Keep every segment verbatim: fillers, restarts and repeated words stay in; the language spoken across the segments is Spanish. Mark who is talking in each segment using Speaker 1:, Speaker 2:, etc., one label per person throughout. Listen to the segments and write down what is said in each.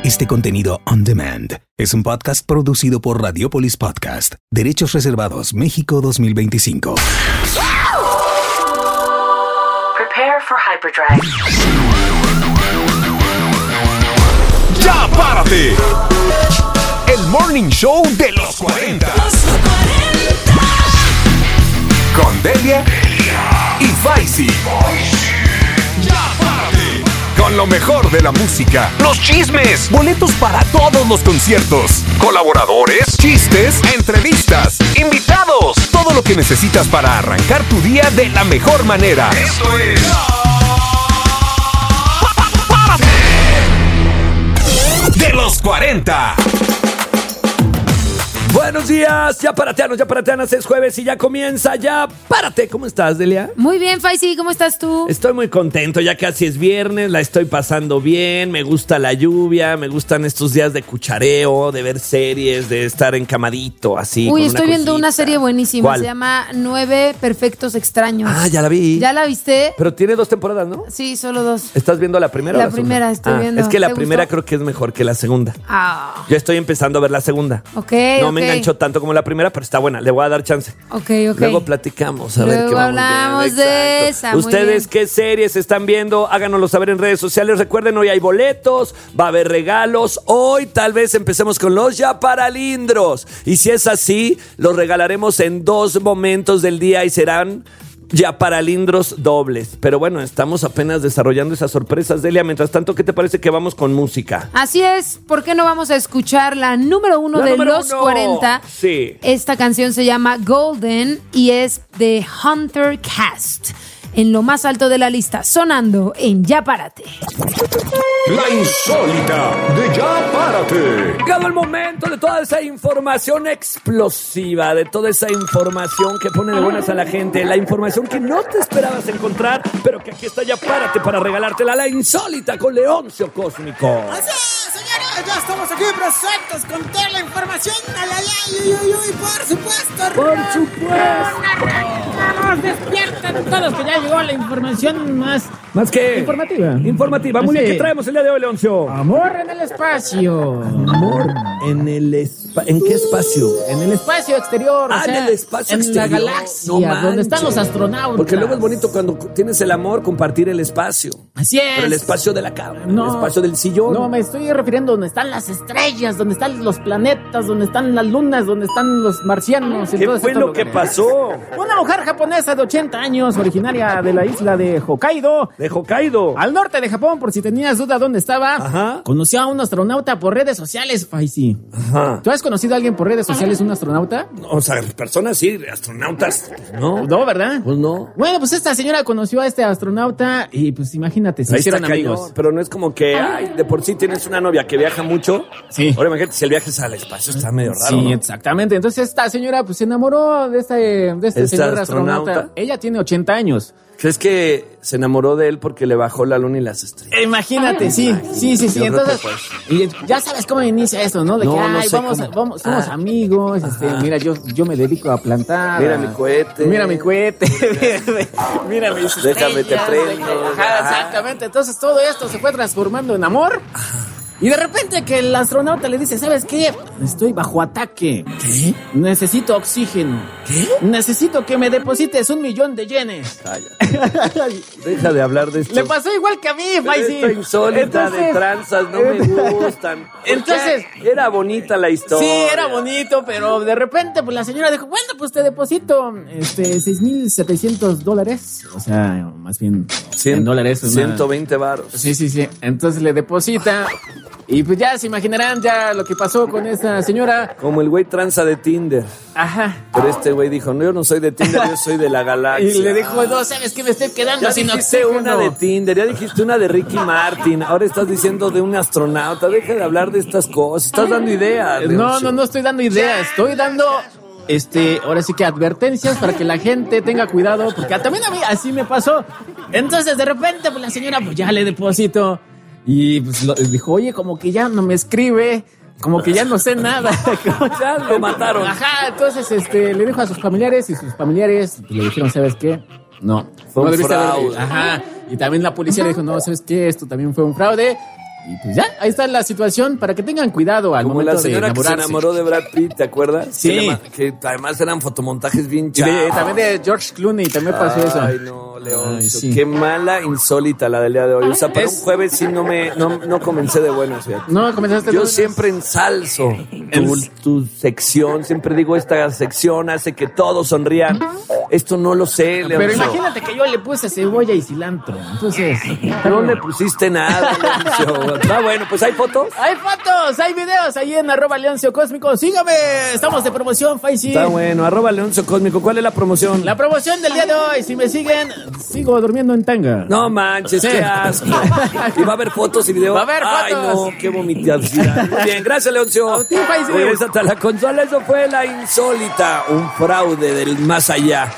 Speaker 1: Este contenido on demand es un podcast producido por Radiopolis Podcast. Derechos reservados México dos mil veinticinco.
Speaker 2: Prepare for hyperdrive.
Speaker 3: ¡Ya párate! El morning show de los cuarenta.
Speaker 4: Los cuarenta.
Speaker 3: Con Delia y Faisy. ¡Ya párate! Con lo mejor de la música, los chismes, boletos para todos los conciertos, colaboradores, chistes, entrevistas, invitados, todo lo que necesitas para arrancar tu día de la mejor manera. Esto es ¡Párate! De los cuarenta.
Speaker 5: Buenos días, ya parateanos, ya parateanas, es jueves y ya comienza, ya párate. ¿Cómo estás, Delia?
Speaker 6: Muy bien, Faisy, ¿cómo estás tú?
Speaker 5: Estoy muy contento, ya casi es viernes, la estoy pasando bien, me gusta la lluvia, me gustan estos días de cuchareo, de ver series, de estar encamadito, así.
Speaker 6: Uy,
Speaker 5: con
Speaker 6: estoy
Speaker 5: una
Speaker 6: viendo
Speaker 5: cosita.
Speaker 6: una serie buenísima,
Speaker 5: ¿Cuál?
Speaker 6: se llama Nueve Perfectos Extraños.
Speaker 5: Ah, ya la vi.
Speaker 6: ¿Ya la viste?
Speaker 5: Pero tiene dos temporadas, ¿no?
Speaker 6: Sí, solo dos.
Speaker 5: ¿Estás viendo la primera
Speaker 6: La
Speaker 5: o la segunda?
Speaker 6: primera estoy
Speaker 5: Ah,
Speaker 6: viendo.
Speaker 5: Es que la
Speaker 6: ¿Te
Speaker 5: primera
Speaker 6: gustó?
Speaker 5: creo que es mejor que la segunda.
Speaker 6: Ah,
Speaker 5: Yo estoy empezando a ver la segunda.
Speaker 6: ok,
Speaker 5: No
Speaker 6: ok.
Speaker 5: me enganchó tanto como la primera, pero está buena, le voy a dar chance.
Speaker 6: Ok, ok.
Speaker 5: Luego platicamos, a ver
Speaker 6: Luego
Speaker 5: qué vamos
Speaker 6: hablamos
Speaker 5: viendo.
Speaker 6: de
Speaker 5: Exacto.
Speaker 6: esa, muy
Speaker 5: ¿Ustedes
Speaker 6: bien.
Speaker 5: qué series están viendo? Háganoslo saber en redes sociales. Recuerden, hoy hay boletos, va a haber regalos. Hoy tal vez empecemos con los ya paralindros. Y si es así, los regalaremos en dos momentos del día y serán ya paralindros dobles. Pero bueno, estamos apenas desarrollando esas sorpresas, Delia. Mientras tanto, ¿qué te parece que vamos con música?
Speaker 6: Así es, ¿por qué no vamos a escuchar la número uno
Speaker 5: La
Speaker 6: de
Speaker 5: número
Speaker 6: los
Speaker 5: uno.
Speaker 6: cuarenta?
Speaker 5: Sí.
Speaker 6: Esta canción se llama Golden y es de Hunter Cast. En lo más alto de la lista, sonando en Ya Párate.
Speaker 3: La insólita de Ya Párate.
Speaker 5: Llegado el momento de toda esa información explosiva, de toda esa información que pone de buenas a la gente, la información que no te esperabas encontrar, pero que aquí está. Ya Párate para regalártela, la insólita con Leoncio Cósmico.
Speaker 7: Así es, señores, ya estamos aquí presentes con toda la información. Ay, ay, ay, uy, uy, uy, por supuesto.
Speaker 5: Por supuesto.
Speaker 7: Vamos, despierten todos que ya llegó la información más
Speaker 5: ¿Más que?
Speaker 7: informativa.
Speaker 5: Informativa. Muy
Speaker 7: Así
Speaker 5: bien, ¿qué
Speaker 7: es.
Speaker 5: traemos el día de hoy, Leoncio?
Speaker 7: Amor en el espacio.
Speaker 5: Amor en el espa- ¿En qué espacio?
Speaker 7: En el espacio exterior.
Speaker 5: Ah,
Speaker 7: o sea,
Speaker 5: en el espacio
Speaker 7: en
Speaker 5: exterior.
Speaker 7: la galaxia,
Speaker 5: No manches.
Speaker 7: donde están los astronautas.
Speaker 5: Porque luego es bonito cuando tienes el amor compartir el espacio.
Speaker 7: Así es.
Speaker 5: Pero el espacio de la cama,
Speaker 7: No.
Speaker 5: el espacio del sillón.
Speaker 7: No, me estoy refiriendo donde están las estrellas, donde están los planetas, donde están las lunas, donde están los marcianos. y
Speaker 5: ¿Qué
Speaker 7: todos
Speaker 5: fue
Speaker 7: estos
Speaker 5: lo que
Speaker 7: lugares.
Speaker 5: pasó?
Speaker 7: Una mujer japonesa de ochenta años, originaria de la isla de Hokkaido,
Speaker 5: De Hokkaido.
Speaker 7: al norte de Japón, por si tenías duda dónde estaba,
Speaker 5: Ajá.
Speaker 7: conoció a un astronauta por redes sociales, Faisy.
Speaker 5: Ajá.
Speaker 7: ¿Tú has conocido a alguien por redes sociales, un astronauta?
Speaker 5: O sea, personas sí, astronautas. No.
Speaker 7: No, ¿verdad?
Speaker 5: Pues no.
Speaker 7: Bueno, pues esta señora conoció a este astronauta y pues imagínate, se
Speaker 5: Ahí
Speaker 7: hicieron
Speaker 5: está
Speaker 7: amigos.
Speaker 5: cañón, pero no es como que, ay, de por sí tienes una novia que viaja mucho.
Speaker 7: Sí.
Speaker 5: Ahora imagínate, si el viaje es al espacio, está medio raro,
Speaker 7: Sí,
Speaker 5: ¿no?
Speaker 7: exactamente. Entonces esta señora pues se enamoró de este, de este
Speaker 5: Esta
Speaker 7: señor
Speaker 5: astronauta.
Speaker 7: astronauta. Ella tiene ochenta años.
Speaker 5: ¿Crees que se enamoró de él porque le bajó la luna y las estrellas?
Speaker 7: Imagínate, sí, sí, sí, sí.
Speaker 5: Yo creo que
Speaker 7: Entonces,
Speaker 5: pues.
Speaker 7: y ya sabes cómo inicia esto, ¿no? De
Speaker 5: No,
Speaker 7: que,
Speaker 5: no
Speaker 7: ay,
Speaker 5: sé
Speaker 7: vamos,
Speaker 5: cómo.
Speaker 7: vamos, somos
Speaker 5: Ah.
Speaker 7: amigos, este, mira, yo, yo me dedico a plantar.
Speaker 5: Mira
Speaker 7: a-
Speaker 5: mi cohete.
Speaker 7: Mira mi cohete. mira mis
Speaker 5: Déjame te
Speaker 7: estrellas,
Speaker 5: prendo.
Speaker 7: Ajá,
Speaker 5: Ajá.
Speaker 7: exactamente. Entonces todo esto se fue transformando en amor. Y de repente que el astronauta le dice, ¿sabes qué? Estoy bajo ataque.
Speaker 5: ¿Qué?
Speaker 7: Necesito oxígeno.
Speaker 5: ¿Qué?
Speaker 7: Necesito que me deposites un millón de yenes.
Speaker 5: Cállate. Deja de hablar de esto.
Speaker 7: Le pasó igual que a mí,
Speaker 5: Pero
Speaker 7: Faisy.
Speaker 5: esta insólita de tranzas no me gustan.
Speaker 7: Entonces-
Speaker 5: Porque era bonita la historia.
Speaker 7: Sí, era bonito, pero de repente pues la señora dijo, bueno, pues te deposito este seis mil setecientos dólares. O sea, más bien
Speaker 5: Cien-
Speaker 7: en dólares. una-
Speaker 5: ciento veinte varos.
Speaker 7: Sí, sí, sí. Entonces le deposita. Y pues ya se imaginarán ya lo que pasó con esta señora.
Speaker 5: Como el güey tranza de Tinder.
Speaker 7: Ajá.
Speaker 5: Pero este güey dijo, no, yo no soy de Tinder, yo soy de la galaxia.
Speaker 7: Y le dijo, no, ¿sabes qué? Me estoy quedando
Speaker 5: Ya
Speaker 7: sin
Speaker 5: dijiste
Speaker 7: oxígeno.
Speaker 5: una de Tinder, ya dijiste una de Ricky Martin, ahora estás diciendo de un astronauta. Deja de hablar de estas cosas, estás dando ideas.
Speaker 7: No,
Speaker 5: Leoncio.
Speaker 7: no, no estoy dando ideas. Estoy dando, este, ahora sí que advertencias para que la gente tenga cuidado, porque también a mí así me pasó. Entonces, de repente, pues la señora, pues ya le deposito. Y pues lo- dijo, oye, como que ya no me escribe, como que ya no sé nada. Como
Speaker 5: Ya lo mataron.
Speaker 7: Ajá, entonces este, le dijo a sus familiares y sus familiares le dijeron, ¿sabes qué? No,
Speaker 5: Fue
Speaker 7: no
Speaker 5: un
Speaker 7: debiste haber-
Speaker 5: fraude.
Speaker 7: Ajá, y también la policía le dijo, no, ¿sabes qué? Esto también fue un fraude. Y pues ya, ahí está la situación para que tengan cuidado al
Speaker 5: Como
Speaker 7: momento
Speaker 5: la señora
Speaker 7: de
Speaker 5: que se
Speaker 7: enamorarse.
Speaker 5: enamoró de Brad Pitt, ¿te acuerdas?
Speaker 7: Sí.
Speaker 5: Que, le- que además eran fotomontajes bien
Speaker 7: Y
Speaker 5: chavos.
Speaker 7: de- también de George Clooney también pasó eso.
Speaker 5: Ay, no, León.
Speaker 7: Ay, sí.
Speaker 5: Qué mala, insólita la del día de hoy. O sea, para
Speaker 7: Es-
Speaker 5: un jueves sí no me no, no comencé de buenas. Fíjate.
Speaker 7: No, comenzaste
Speaker 5: Yo
Speaker 7: tú.
Speaker 5: siempre ensalzo tu, tu sección, siempre digo esta sección hace que todos sonrían. Esto no lo sé, León.
Speaker 7: Pero imagínate que yo le puse cebolla y cilantro. Entonces,
Speaker 5: No le pusiste nada, Leoncio. Está bueno, pues hay fotos.
Speaker 7: hay fotos, hay videos ahí en arroba Leoncio Cósmico. Sígame, estamos de promoción, Faisy.
Speaker 5: Está bueno, arroba Leoncio Cósmico. ¿Cuál es la promoción?
Speaker 7: La promoción del día de hoy, si me siguen, sigo durmiendo en tanga.
Speaker 5: No manches,
Speaker 7: Sí.
Speaker 5: qué asco. Y va a haber fotos y videos.
Speaker 7: Va a haber
Speaker 5: Ay,
Speaker 7: fotos.
Speaker 5: no, qué vomitación. Muy bien, gracias, Leoncio.
Speaker 7: A ti, Faisy.
Speaker 5: Regresa hasta la consola. Eso fue la insólita. Un fraude del más allá.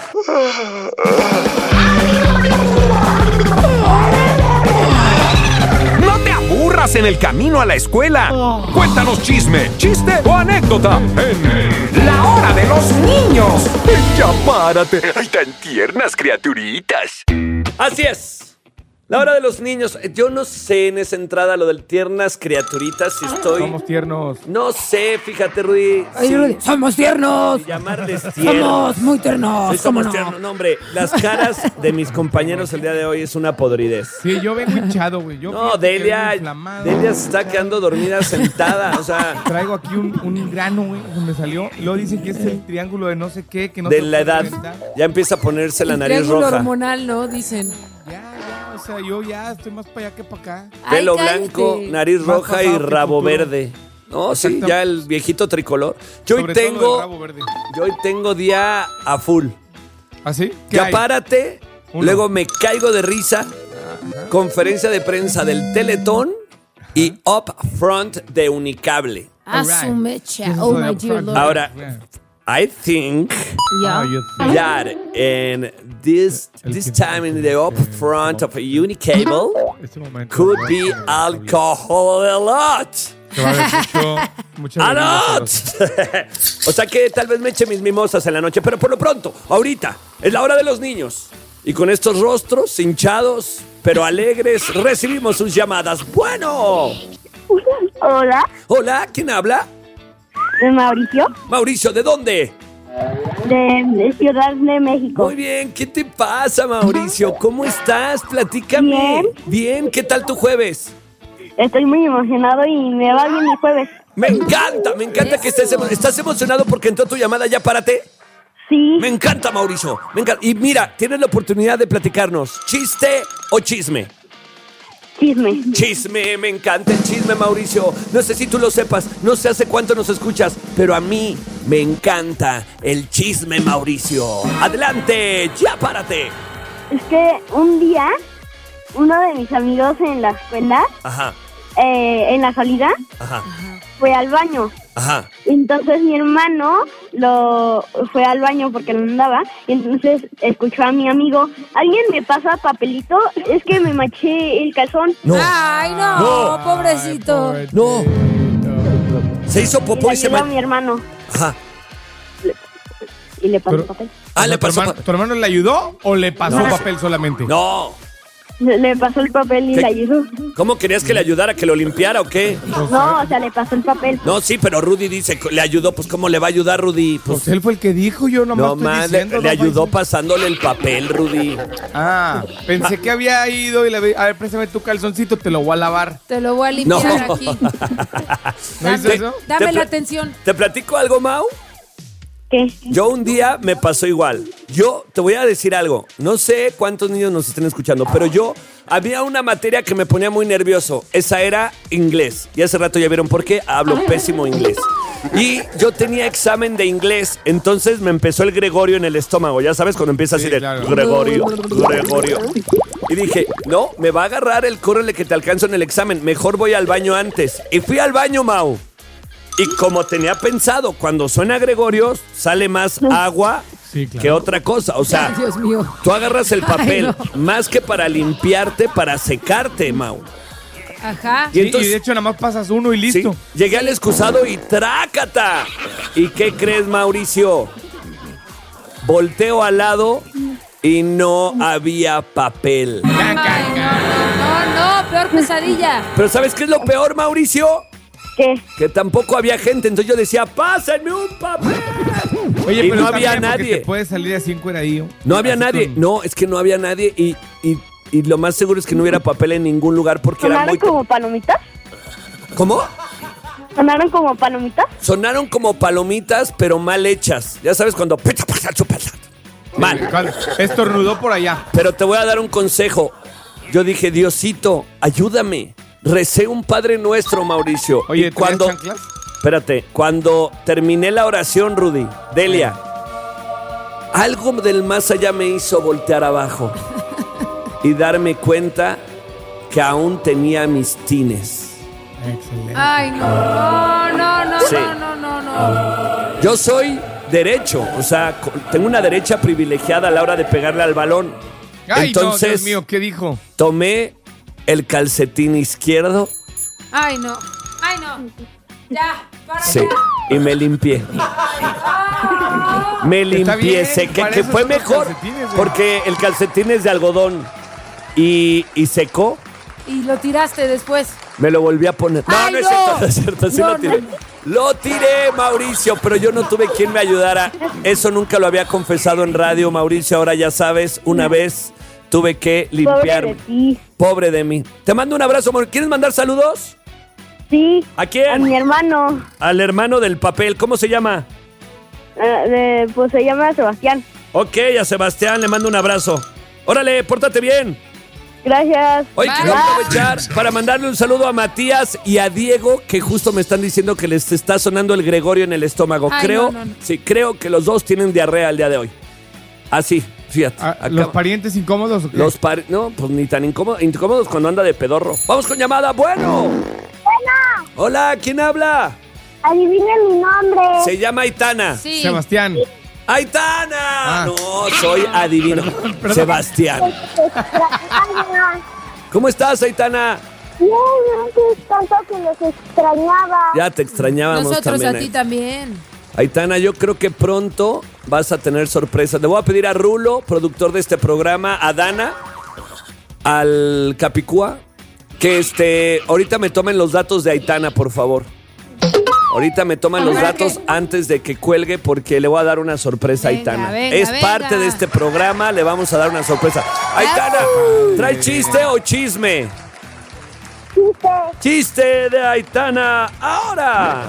Speaker 3: No te aburras en el camino a la escuela. Cuéntanos chisme, chiste o anécdota en La Hora de los Niños. Ya párate. Ay, tan tiernas criaturitas.
Speaker 5: Así es. La hora de los niños. Yo no sé en esa entrada lo del tiernas criaturitas si estoy.
Speaker 8: Somos tiernos.
Speaker 5: No sé, fíjate, Rudy.
Speaker 6: Ay,
Speaker 5: si-
Speaker 6: Rudy, somos tiernos.
Speaker 5: si llamarles tiernos.
Speaker 6: Somos muy tiernos.
Speaker 5: Sí,
Speaker 6: ¿Cómo
Speaker 5: somos
Speaker 6: no?
Speaker 5: tiernos. No, hombre, las caras de mis compañeros el día de hoy es una podridez.
Speaker 8: Sí, yo vengo hinchado, güey. Yo
Speaker 5: No,
Speaker 8: fíjate que
Speaker 5: Delia,
Speaker 8: vengo inflamado.
Speaker 5: Delia se está quedando dormida sentada, o sea,
Speaker 8: Traigo aquí un, un grano, güey, que me salió. Y luego dicen que es el triángulo de no sé qué, que no
Speaker 5: de
Speaker 8: se
Speaker 5: la
Speaker 8: puede
Speaker 5: edad.
Speaker 8: reventar.
Speaker 5: Ya empieza a ponerse la
Speaker 6: El
Speaker 5: nariz
Speaker 6: triángulo
Speaker 5: roja.
Speaker 6: hormonal, ¿no? Dicen.
Speaker 8: Ya, ya, o sea, yo ya estoy más para allá que para acá.
Speaker 5: Pelo
Speaker 6: Ay, cállate.
Speaker 5: blanco, nariz
Speaker 8: Más
Speaker 5: roja
Speaker 8: pasado
Speaker 5: y
Speaker 8: que
Speaker 5: rabo
Speaker 8: futuro.
Speaker 5: verde. No, sí,
Speaker 8: Exacto.
Speaker 5: ya el viejito tricolor. Yo hoy
Speaker 8: Sobre todo el
Speaker 5: tengo,
Speaker 8: rabo verde.
Speaker 5: yo hoy tengo día a full.
Speaker 8: ¿Así? ¿Qué
Speaker 5: Ya
Speaker 8: hay?
Speaker 5: párate,
Speaker 8: Uno.
Speaker 5: luego me caigo de risa. Conferencia de prensa del Teletón y Up Front de Unicable.
Speaker 6: A
Speaker 8: Alright.
Speaker 6: su mecha.
Speaker 8: ¿Qué es
Speaker 6: Oh,
Speaker 8: eso de
Speaker 6: my
Speaker 8: up
Speaker 6: dear
Speaker 8: front?
Speaker 6: Lord.
Speaker 5: Ahora, I think
Speaker 6: Ya.
Speaker 8: Ah, yo-
Speaker 5: that in this this time in the up front of a Unicable
Speaker 8: Este momento.
Speaker 5: could be alcohol a lot.
Speaker 8: Que va a haber mucho, mucha
Speaker 5: A
Speaker 8: bebida
Speaker 5: lot.
Speaker 8: sabrosa.
Speaker 5: O sea que tal vez me eche mis mimosas en la noche, pero por lo pronto, ahorita, es la hora de los niños. Y con estos rostros hinchados, pero alegres, recibimos sus llamadas. Bueno.
Speaker 9: Hola,
Speaker 5: Hola, ¿quién habla?
Speaker 9: de Mauricio,
Speaker 5: Mauricio, ¿de dónde?
Speaker 9: de, de Ciudad de México.
Speaker 5: Muy bien, ¿qué te pasa, Mauricio? ¿Cómo estás? Platícame.
Speaker 9: Bien.
Speaker 5: Bien, ¿qué tal tu jueves?
Speaker 9: Estoy muy emocionado y me va bien mi jueves.
Speaker 5: Me encanta, me encanta que estés, emo- ¿estás emocionado porque entró tu llamada. Ya párate.
Speaker 9: Sí,
Speaker 5: Me encanta, Mauricio. Me encanta. Y mira, tienes la oportunidad de platicarnos. ¿Chiste o chisme?
Speaker 9: chisme.
Speaker 5: Chisme, me encanta el chisme, Mauricio. No sé si tú lo sepas, no sé hace cuánto nos escuchas, pero a mí me encanta el chisme, Mauricio. Adelante, ya párate.
Speaker 9: Es que un día, uno de mis amigos en la escuela,
Speaker 5: Ajá,
Speaker 9: eh, en la salida,
Speaker 5: ajá,
Speaker 9: fue al baño.
Speaker 5: ajá.
Speaker 9: Entonces mi hermano lo fue al baño porque no andaba. Y entonces escuchó a mi amigo, ¿alguien me pasa papelito? Es que me manché el calzón.
Speaker 5: No,
Speaker 6: Ay, no,
Speaker 5: No.
Speaker 6: pobrecito.
Speaker 5: no. Se hizo
Speaker 9: Y
Speaker 5: popó
Speaker 9: le
Speaker 5: y se
Speaker 9: ayudó a
Speaker 5: man...
Speaker 9: mi hermano
Speaker 5: Ajá.
Speaker 9: y le pasó
Speaker 8: Pero-
Speaker 9: papel.
Speaker 5: Ah, le
Speaker 8: ¿Tu
Speaker 5: pasó...
Speaker 8: hermano,
Speaker 5: pa-
Speaker 8: ¿Tu hermano le ayudó o le pasó
Speaker 5: No.
Speaker 8: papel solamente?
Speaker 5: No.
Speaker 9: Le le pasó el papel y
Speaker 5: ¿Qué?
Speaker 9: le ayudó.
Speaker 5: ¿Cómo querías que le ayudara, que lo limpiara o qué?
Speaker 9: No, o sea, le pasó el papel.
Speaker 5: No, sí, pero Rudy dice que le ayudó. Pues, ¿cómo le va a ayudar, Rudy? Pues,
Speaker 8: Pues él fue el que dijo, yo nomás
Speaker 5: no
Speaker 8: estoy
Speaker 5: más, le,
Speaker 8: diciendo.
Speaker 5: le
Speaker 8: ¿no,
Speaker 5: ayudó
Speaker 8: Faisy?
Speaker 5: pasándole el papel, Rudy.
Speaker 8: Ah, pensé que había ido y le había... A ver, préstame tu calzoncito, te lo voy a lavar.
Speaker 6: Te lo voy a
Speaker 5: No.
Speaker 6: limpiar aquí.
Speaker 8: ¿No hizo eso?
Speaker 6: Dame
Speaker 5: Te
Speaker 6: la
Speaker 5: pla-
Speaker 6: atención.
Speaker 5: ¿Te platico algo, Mau?
Speaker 9: ¿Qué?
Speaker 5: Yo un día me pasó igual. Yo te voy a decir algo. No sé cuántos niños nos estén escuchando, pero yo había una materia que me ponía muy nervioso. Esa era inglés. Y hace rato ya vieron por qué hablo pésimo inglés. Y yo tenía examen de inglés, entonces me empezó el Gregorio en el estómago. Ya sabes, cuando empieza así
Speaker 8: Sí,
Speaker 5: de
Speaker 8: claro.
Speaker 5: Gregorio, Gregorio. Y dije, no, me va a agarrar el córrele que te alcanzo en el examen. Mejor voy al baño antes. Y fui al baño, Mau. Y como tenía pensado, cuando suena Gregorio, sale más agua
Speaker 8: Sí, claro.
Speaker 5: que otra cosa. O sea,
Speaker 6: Ay, Dios mío.
Speaker 5: tú agarras el papel
Speaker 6: Ay,
Speaker 5: más que para limpiarte, para secarte, Mau.
Speaker 6: Ajá.
Speaker 5: Y
Speaker 8: Sí,
Speaker 5: entonces-
Speaker 8: y de hecho nada más pasas uno y listo.
Speaker 5: Sí, llegué al excusado y trácata. ¿Y qué crees, Mauricio? Volteo al lado y no había papel.
Speaker 6: Ay, no, no, no, no, peor peor pesadilla.
Speaker 5: Pero ¿sabes qué es lo peor, Mauricio?
Speaker 9: ¿Qué?
Speaker 5: Que tampoco había gente, entonces yo decía, pásenme un papel.
Speaker 8: Oye,
Speaker 5: Y
Speaker 8: pero
Speaker 5: no
Speaker 8: está
Speaker 5: había
Speaker 8: bien, porque
Speaker 5: nadie.
Speaker 8: te puedes salir así encueradillo.
Speaker 5: No había
Speaker 8: Así
Speaker 5: nadie,
Speaker 8: con-
Speaker 5: no, es que no había nadie y, y, y lo más seguro es que no hubiera papel en ningún lugar porque era
Speaker 9: ¿Sonaron
Speaker 5: muy...
Speaker 9: como palomitas?
Speaker 5: ¿Cómo?
Speaker 9: ¿Sonaron como palomitas?
Speaker 5: Sonaron como palomitas, pero mal hechas. Ya sabes cuando... Mal.
Speaker 8: Cuando estornudó por allá.
Speaker 5: Pero te voy a dar un consejo. Yo dije, Diosito, ayúdame. Recé un Padre Nuestro, Mauricio.
Speaker 8: Oye,
Speaker 5: y
Speaker 8: ¿tenías
Speaker 5: cuando...
Speaker 8: chanclas?
Speaker 5: Espérate, cuando terminé la oración, Rudy, Delia, algo del más allá me hizo voltear abajo y darme cuenta que aún tenía mis tines.
Speaker 8: Excelente.
Speaker 6: Ay, no, no, no, no,
Speaker 5: Sí.
Speaker 6: no, no, no, no.
Speaker 5: Yo soy derecho, o sea, co- tengo una derecha privilegiada a la hora de pegarle al balón.
Speaker 8: Ay,
Speaker 5: Entonces,
Speaker 8: no, Dios mío, ¿qué dijo?
Speaker 5: tomé el calcetín izquierdo,
Speaker 6: Ay, no. Ay, no. Ya, para
Speaker 5: sí,
Speaker 6: allá.
Speaker 5: y me limpié. Me
Speaker 8: Está
Speaker 5: limpié,
Speaker 8: bien,
Speaker 5: sequé,
Speaker 8: para
Speaker 5: que
Speaker 8: eso
Speaker 5: fue
Speaker 8: son los
Speaker 5: mejor,
Speaker 8: calcetines, güey.
Speaker 5: porque el calcetín es de algodón y, y secó.
Speaker 6: Y lo tiraste después.
Speaker 5: Me lo volví a poner. No,
Speaker 6: ¡Ay,
Speaker 5: no es
Speaker 6: no!
Speaker 5: cierto, no es cierto, sí
Speaker 6: No,
Speaker 5: lo tiré.
Speaker 6: no.
Speaker 5: Lo tiré, Mauricio, pero yo no tuve quien me ayudara. Eso nunca lo había confesado en radio, Mauricio. Ahora ya sabes, una vez tuve que
Speaker 9: Pobre
Speaker 5: limpiar.
Speaker 9: de ti.
Speaker 5: Pobre de mí. Te mando un abrazo, amor. ¿Quieres mandar saludos?
Speaker 9: Sí.
Speaker 5: ¿A quién?
Speaker 9: A mi hermano.
Speaker 5: Al hermano del papel. ¿Cómo se llama?
Speaker 9: Eh, de- pues se llama Sebastián.
Speaker 5: Ok, a Sebastián le mando un abrazo. Órale, pórtate bien.
Speaker 9: Gracias.
Speaker 5: Hoy
Speaker 6: Bye.
Speaker 5: quiero aprovechar para mandarle un saludo a Matías y a Diego, que justo me están diciendo que les está sonando el Gregorio en el estómago.
Speaker 6: Ay,
Speaker 5: creo,
Speaker 6: no, no, no.
Speaker 5: sí, creo que los dos tienen diarrea el día de hoy. Así, fíjate.
Speaker 8: Ah,
Speaker 5: acá-
Speaker 8: ¿Los parientes incómodos o qué?
Speaker 5: los par- no, pues ni tan incómodos, incómodos cuando anda de pedorro. Vamos con llamada, bueno. Hola, ¿quién habla?
Speaker 9: Adivinen mi nombre.
Speaker 5: Se llama Aitana.
Speaker 6: Sí.
Speaker 8: Sebastián.
Speaker 5: ¡Aitana!
Speaker 8: Ah.
Speaker 5: No, soy adivino. Sebastián. ¿Cómo estás, Aitana?
Speaker 9: Bien, antes tanto que los extrañaba.
Speaker 5: Ya te extrañábamos
Speaker 6: Nosotros
Speaker 5: también.
Speaker 6: a ti
Speaker 5: Aitana.
Speaker 6: también.
Speaker 5: Aitana, yo creo que pronto vas a tener sorpresas. Le voy a pedir a Rulo, productor de este programa, a Dana, al Capicúa, que este, ahorita me tomen los datos de Aitana, por favor. Ahorita me toman los datos antes de que cuelgue porque le voy a dar una sorpresa a
Speaker 6: Venga,
Speaker 5: Aitana.
Speaker 6: venga,
Speaker 5: es
Speaker 6: venga.
Speaker 5: parte de este programa, le vamos a dar una sorpresa. Aitana, ¿trae chiste o chisme?
Speaker 9: Chiste.
Speaker 5: Chiste de Aitana, ahora.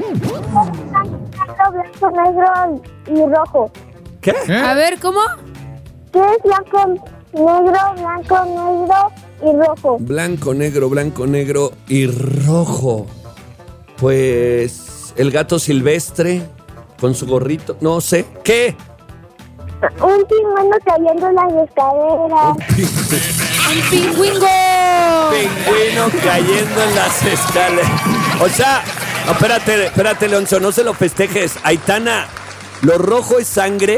Speaker 9: Blanco, negro y rojo.
Speaker 5: ¿Qué?
Speaker 8: ¿Eh?
Speaker 6: A ver, ¿cómo?
Speaker 9: ¿Qué es blanco, negro, blanco, negro y rojo?
Speaker 5: Blanco, negro, blanco, negro y rojo. Pues el gato silvestre con su gorrito, no sé. ¿Qué?
Speaker 9: Un pingüino cayendo en las escaleras.
Speaker 6: ¡Un pingüingo!
Speaker 5: Pingüino cayendo en las escaleras. O sea, no, espérate, espérate, Leoncio, no se lo festejes. Aitana, ¿lo rojo es sangre?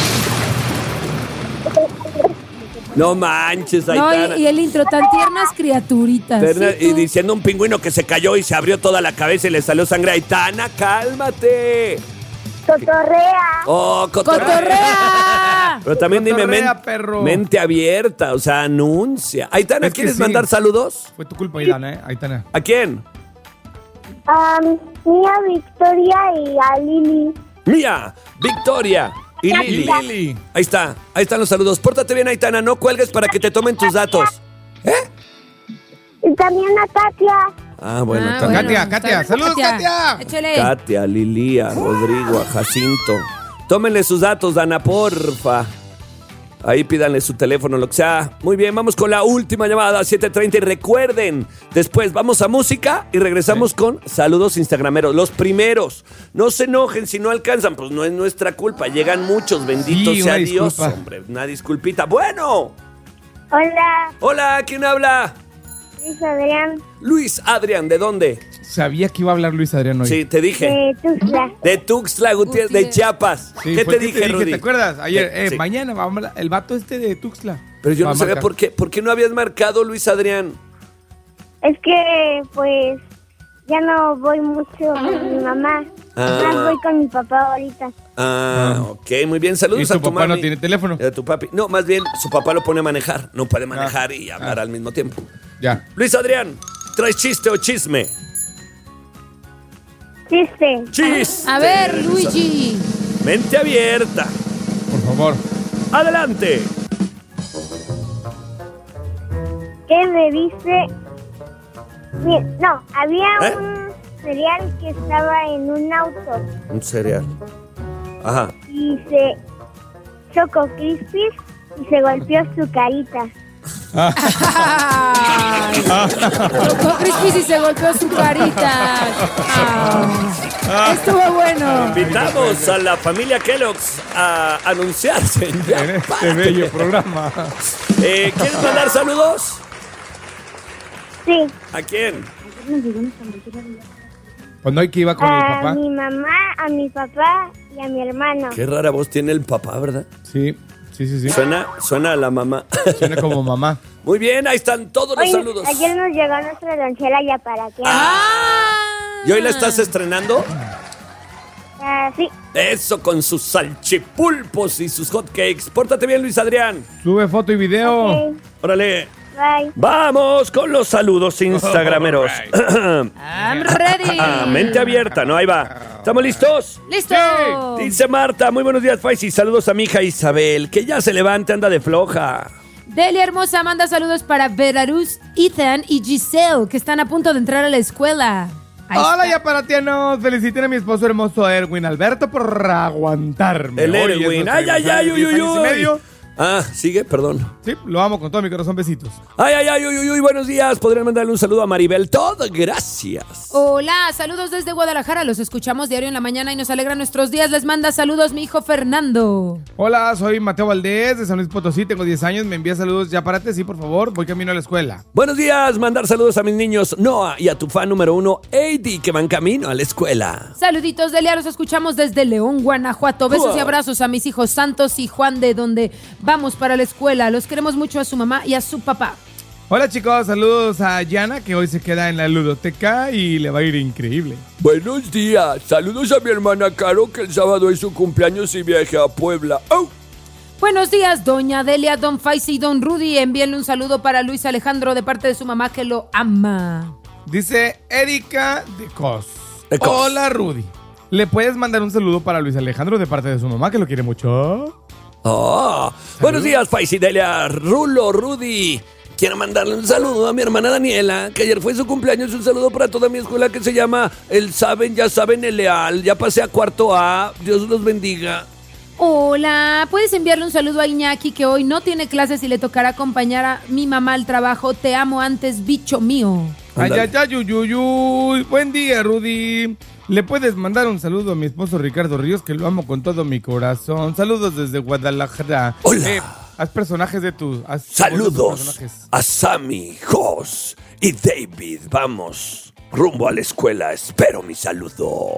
Speaker 5: No manches,
Speaker 6: No,
Speaker 5: Aitana.
Speaker 6: y, y el intro, tan tiernas criaturitas.
Speaker 5: Terna-
Speaker 6: ¿Sí,
Speaker 5: y
Speaker 6: tú?
Speaker 5: diciendo un pingüino que se cayó y se abrió toda la cabeza y le salió sangre. Aitana, cálmate.
Speaker 9: Cotorrea.
Speaker 5: Oh, cotorrea.
Speaker 6: ¡Cotorrea!
Speaker 5: Pero también dime,
Speaker 8: Cotorrea,
Speaker 5: men-
Speaker 8: perro.
Speaker 5: mente abierta, o sea, anuncia. Aitana,
Speaker 8: Es que
Speaker 5: ¿quieres
Speaker 8: sí.
Speaker 5: mandar saludos?
Speaker 8: Fue tu culpa, Aitana, ¿eh? Aitana.
Speaker 5: ¿A quién?
Speaker 9: A Mía, Victoria y a Lili.
Speaker 5: Mía, Victoria y
Speaker 8: Y
Speaker 5: Lili.
Speaker 8: Lili.
Speaker 5: Ahí está, ahí están los saludos. Pórtate bien, Aitana, no cuelgues para que te tomen tus datos. ¿Eh?
Speaker 9: Y también a Katia.
Speaker 5: Ah, bueno,
Speaker 6: Ah,
Speaker 5: ta-
Speaker 6: bueno,
Speaker 8: Katia,
Speaker 6: está
Speaker 8: Katia,
Speaker 6: bien.
Speaker 8: saludos, Katia.
Speaker 6: Échale.
Speaker 5: Katia, Lilia, Rodrigo, a Jacinto. Tómenle sus datos, Dana, porfa. Ahí pídanle su teléfono, lo que sea. Muy bien, vamos con la última llamada, siete treinta. Y recuerden, después vamos a música y regresamos con saludos instagrameros. Los primeros. No se enojen si no alcanzan, pues no es nuestra culpa. Llegan muchos, bendito
Speaker 8: Sí,
Speaker 5: sea
Speaker 8: una
Speaker 5: Dios,
Speaker 8: disculpa.
Speaker 5: hombre. Una disculpita. Bueno.
Speaker 9: Hola,
Speaker 5: Hola, ¿quién habla?
Speaker 9: Luis Adrián
Speaker 5: Luis Adrián, ¿de dónde?
Speaker 8: Sabía que iba a hablar Luis Adrián hoy.
Speaker 5: Sí, te dije.
Speaker 9: de Tuxtla.
Speaker 5: De Tuxtla Gutiérrez, de
Speaker 6: Gutiérrez.
Speaker 5: Chiapas.
Speaker 8: Sí,
Speaker 5: ¿Qué
Speaker 8: fue
Speaker 5: te
Speaker 8: el que
Speaker 5: dije, Rudy?
Speaker 8: ¿Te acuerdas? Ayer,
Speaker 5: ¿Qué?
Speaker 8: eh,
Speaker 5: Sí.
Speaker 8: mañana, vamos a- el vato este de Tuxtla.
Speaker 5: Pero yo
Speaker 8: Va
Speaker 5: no
Speaker 8: a
Speaker 5: sabía
Speaker 8: marcar.
Speaker 5: por qué, por qué no habías marcado, Luis Adrián.
Speaker 9: Es que, pues, ya no voy mucho con mi mamá.
Speaker 5: Ah.
Speaker 9: Más voy con mi papá ahorita.
Speaker 5: Ah, ok, muy bien. Saludos
Speaker 8: Y su
Speaker 5: a tu
Speaker 8: papá no
Speaker 5: mami.
Speaker 8: tiene teléfono.
Speaker 5: Y a tu papi. No, más bien, su papá lo pone a manejar. No puede manejar y hablar
Speaker 8: Ah.
Speaker 5: al mismo tiempo.
Speaker 8: Ya.
Speaker 5: Luis Adrián, ¿traes chiste o chisme?
Speaker 9: Chiste.
Speaker 5: Chiste.
Speaker 6: A ver, Luigi.
Speaker 5: Mente abierta.
Speaker 8: Por favor.
Speaker 5: Adelante.
Speaker 9: ¿Qué me dice? Mi- No, había
Speaker 5: ¿Eh?
Speaker 9: un cereal que estaba en un auto
Speaker 5: Un cereal. Ajá.
Speaker 9: y se Choco Crispies y se golpeó su carita.
Speaker 6: Choco Crispis y se golpeó su carita. Ah, estuvo bueno.
Speaker 5: Invitamos a la familia Kellogg's a anunciarse en Ya
Speaker 8: En este
Speaker 5: Párate.
Speaker 8: bello programa.
Speaker 5: Eh, ¿Quieres mandar saludos?
Speaker 9: Sí,
Speaker 5: ¿A quién?
Speaker 8: Cuando hay que iba con mi
Speaker 9: a
Speaker 8: papá.
Speaker 9: mi mamá, a mi papá y a mi hermano.
Speaker 5: Qué rara voz tiene el papá, ¿verdad?
Speaker 8: Sí, sí, sí, sí.
Speaker 5: Suena, suena a la mamá.
Speaker 8: Suena como mamá.
Speaker 5: Muy bien, ahí están todos los
Speaker 9: Oye,
Speaker 5: saludos.
Speaker 9: ayer nos llegó nuestra lonchera ya para qué.
Speaker 5: ¿Y hoy la estás estrenando?
Speaker 9: Ah, sí.
Speaker 5: Eso, con sus salchipulpos y sus hotcakes. Pórtate bien, Luis Adrián.
Speaker 8: Sube foto y video.
Speaker 9: Ok,
Speaker 5: Órale.
Speaker 9: bye.
Speaker 5: Vamos con los saludos instagrameros.
Speaker 6: I'm ready.
Speaker 5: Ah, mente abierta, ¿no? Ahí va. ¿Estamos listos?
Speaker 6: ¡Listo!
Speaker 5: Dice Marta, muy buenos días, Faisy. Saludos a mi hija Isabel, que ya se levante, anda de floja.
Speaker 6: Delia hermosa manda saludos para Belarus, Ethan y Giselle, que están a punto de entrar a la escuela. Ahí
Speaker 8: Hola,
Speaker 6: está.
Speaker 8: ya para tianos. Feliciten a mi esposo hermoso Erwin Alberto por aguantarme.
Speaker 5: El
Speaker 8: Hoy
Speaker 5: Erwin.
Speaker 8: esos
Speaker 5: Ay, ay, ay, uy,
Speaker 8: diez
Speaker 5: uy,
Speaker 8: años y
Speaker 5: uy.
Speaker 8: medio.
Speaker 5: Ah, sigue, perdón.
Speaker 8: Sí, lo amo con todo mi corazón. Besitos.
Speaker 5: Ay, ay, ay, uy, uy, uy, buenos días. Podrían mandarle un saludo a Maribel. Todo, gracias.
Speaker 6: Hola, saludos desde Guadalajara. Los escuchamos diario en la mañana y nos alegran nuestros días. Les manda saludos mi hijo Fernando.
Speaker 8: Hola, soy Mateo Valdés de San Luis Potosí. Tengo diez años. Me envía saludos. Ya párate, sí, por favor. Voy camino a la escuela.
Speaker 5: Buenos días, mandar saludos a mis niños Noah y a tu fan número uno, Eddie, que van camino a la escuela.
Speaker 6: Saluditos, Delia, los escuchamos desde León, Guanajuato. Besos
Speaker 5: Wow.
Speaker 6: y abrazos a mis hijos Santos y Juan, de donde vamos para la escuela. Los queremos mucho a su mamá y a su papá.
Speaker 8: Hola, chicos. Saludos a Yana, que hoy se queda en la ludoteca y le va a ir increíble.
Speaker 5: Buenos días, saludos a mi hermana Caro, que el sábado es su cumpleaños y viaje a Puebla. ¡Oh!
Speaker 6: Buenos días, doña Delia, don Faisy y don Rudy. Envíenle un saludo para Luis Alejandro de parte de su mamá, que lo ama.
Speaker 8: Dice Erika de Cos.
Speaker 5: De Cos.
Speaker 8: Hola, Rudy. ¿Le puedes mandar un saludo para Luis Alejandro de parte de su mamá, que lo quiere mucho?
Speaker 5: Oh, buenos días, Faisy, Delia, Rulo, Rudy. Quiero mandarle un saludo a mi hermana Daniela, que ayer fue su cumpleaños. Un saludo para toda mi escuela que se llama El Saben, Ya Saben, El Leal. Ya pasé a cuarto A. Dios los bendiga.
Speaker 6: Hola, puedes enviarle un saludo a Iñaki, que hoy no tiene clases y le tocará acompañar a mi mamá al trabajo. Te amo antes, bicho mío.
Speaker 8: Ay,
Speaker 5: Ándale.
Speaker 8: ay, ay, uy, uy, uy. Buen día, Rudy. ¿Le puedes mandar un saludo a mi esposo Ricardo Ríos, que lo amo con todo mi corazón? Saludos desde Guadalajara.
Speaker 5: Hola.
Speaker 8: Eh, haz personajes de tus... haz
Speaker 5: Saludos
Speaker 8: personajes.
Speaker 5: a Sammy, Jos y David. Vamos rumbo a la escuela. Espero mi saludo.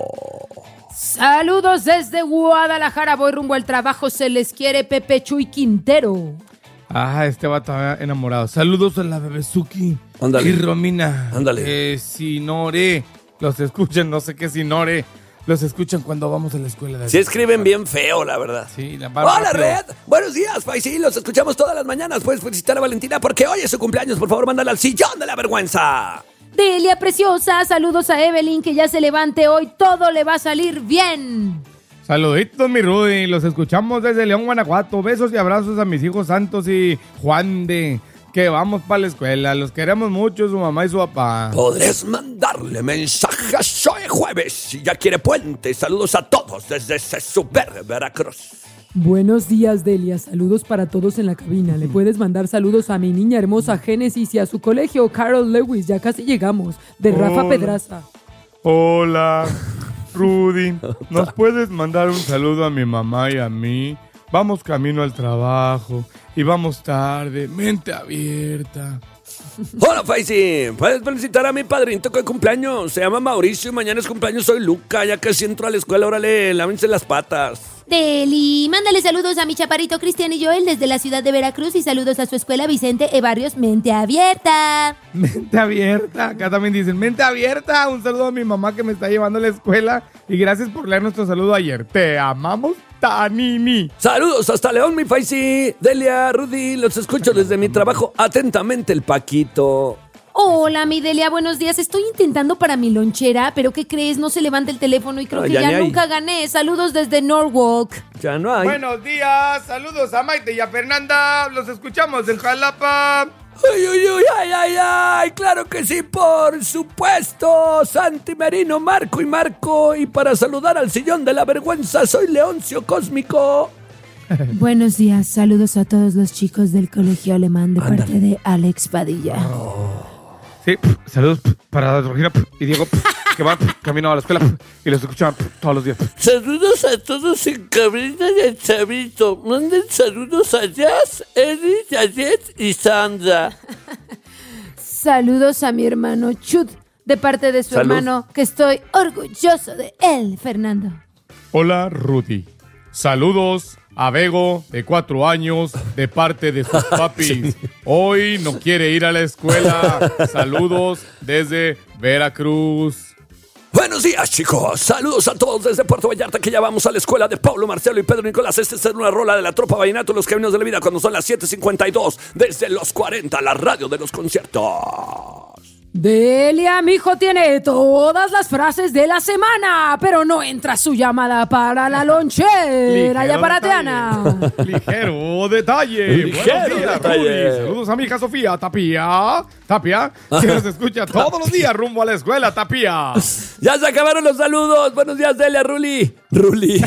Speaker 6: Saludos desde Guadalajara. Voy rumbo al trabajo. Se les quiere, Pepe Chuy Quintero.
Speaker 8: Ah, este vato enamorado. Saludos a la Bebezuki.
Speaker 5: Ándale.
Speaker 8: Y Romina.
Speaker 5: Ándale.
Speaker 8: Eh, Sinore. Los escuchan, no sé qué Sinore. Los escuchan cuando vamos a la escuela. De
Speaker 5: Sí escriben bien feo, la verdad.
Speaker 8: Sí, la barba,
Speaker 5: Hola,
Speaker 8: pero-
Speaker 5: Red. Buenos días, Faisy. Los escuchamos todas las mañanas. Puedes felicitar a Valentina porque hoy es su cumpleaños. Por favor, mándala al sillón de la vergüenza.
Speaker 6: Delia preciosa, saludos a Evelyn, que ya se levante hoy. Todo le va a salir bien.
Speaker 8: Saluditos, mi Rudy. Los escuchamos desde León, Guanajuato. Besos y abrazos a mis hijos Santos y Juan de... Que vamos para la escuela. Los queremos mucho, su mamá y su papá.
Speaker 5: Podrás mandarle mensajes hoy jueves si ya quiere puente. Saludos a todos desde ese super Veracruz.
Speaker 10: Buenos días, Delia. Saludos para todos en la cabina. Le puedes mandar saludos a mi niña hermosa Génesis y a su colegio, Carol Lewis. Ya casi llegamos. De Rafa
Speaker 8: Hola.
Speaker 10: Pedraza.
Speaker 8: Hola, Rudy. ¿Nos puedes mandar un saludo a mi mamá y a mí? Vamos camino al trabajo y vamos tarde. Mente abierta.
Speaker 5: Hola, Faisy. Puedes felicitar a mi padrito que cumpleaños. Se llama Mauricio y mañana es cumpleaños. Soy Luca. Ya casi entro a la escuela. Órale, lávense las patas.
Speaker 6: Deli, mándale saludos a mi chaparrito Cristian y Joel desde la ciudad de Veracruz y saludos a su escuela Vicente E. Barrios Mente Abierta.
Speaker 8: Mente abierta. Acá también dicen, mente abierta. Un saludo a mi mamá que me está llevando a la escuela. Y gracias por leer nuestro saludo ayer. Te amamos, Tanini.
Speaker 5: Saludos hasta León, mi Faisy. Delia, Rudy, los escucho desde mi trabajo. Atentamente, el Paquito.
Speaker 6: Hola, mi Delia, buenos días. Estoy intentando para mi lonchera, pero ¿qué crees? No se levanta el teléfono y creo
Speaker 5: Ah,
Speaker 6: que
Speaker 5: ya
Speaker 6: ya,
Speaker 5: ni hay.
Speaker 6: nunca gané. Saludos desde Norwalk.
Speaker 5: Ya no hay.
Speaker 8: Buenos días, saludos a Maite y a Fernanda. Los escuchamos en Jalapa.
Speaker 5: ¡Ay, ay, ay, ay, ay, ay! ¡Claro que sí, por supuesto! Santi Merino, Marco y Marco. Y para saludar al sillón de la vergüenza, soy Leoncio Cósmico.
Speaker 6: Buenos días, saludos a todos los chicos del colegio alemán de
Speaker 5: Ándale.
Speaker 6: parte de Alex Padilla.
Speaker 8: Sí, saludos para Regina y Diego, que van camino a la escuela y los escuchan todos los días.
Speaker 5: Saludos a todos en cabina del Chavito. Manden saludos a Jazz, Eddie, Yayet y Sandra.
Speaker 6: Saludos a mi hermano Chut, de parte de su
Speaker 5: Salud.
Speaker 6: hermano, que estoy orgulloso de él, Fernando.
Speaker 8: Hola, Rudy. Saludos a Bego, de cuatro años, de parte de sus papis. Hoy no quiere ir a la escuela. Saludos desde Veracruz.
Speaker 5: Buenos días, chicos. Saludos a todos desde Puerto Vallarta, que ya vamos a la escuela de Pablo, Marcelo y Pedro Nicolás. Esta es una rola de la tropa Vallenato, Los Caminos de la Vida, cuando son las siete cincuenta y dos, desde los cuarenta, la radio de los conciertos.
Speaker 10: Delia, mi hijo tiene todas las frases de la semana, pero no entra su llamada para la lonchera. Ya para Ana.
Speaker 8: Ligero detalle.
Speaker 5: Ligero
Speaker 8: Buenos días,
Speaker 5: detalle.
Speaker 8: Rudy. Saludos a mi hija Sofía Tapia. Tapia, que nos escucha todos los días rumbo a la escuela, Tapia.
Speaker 5: Ya se acabaron los saludos. Buenos días, Delia, Ruli. Ruli.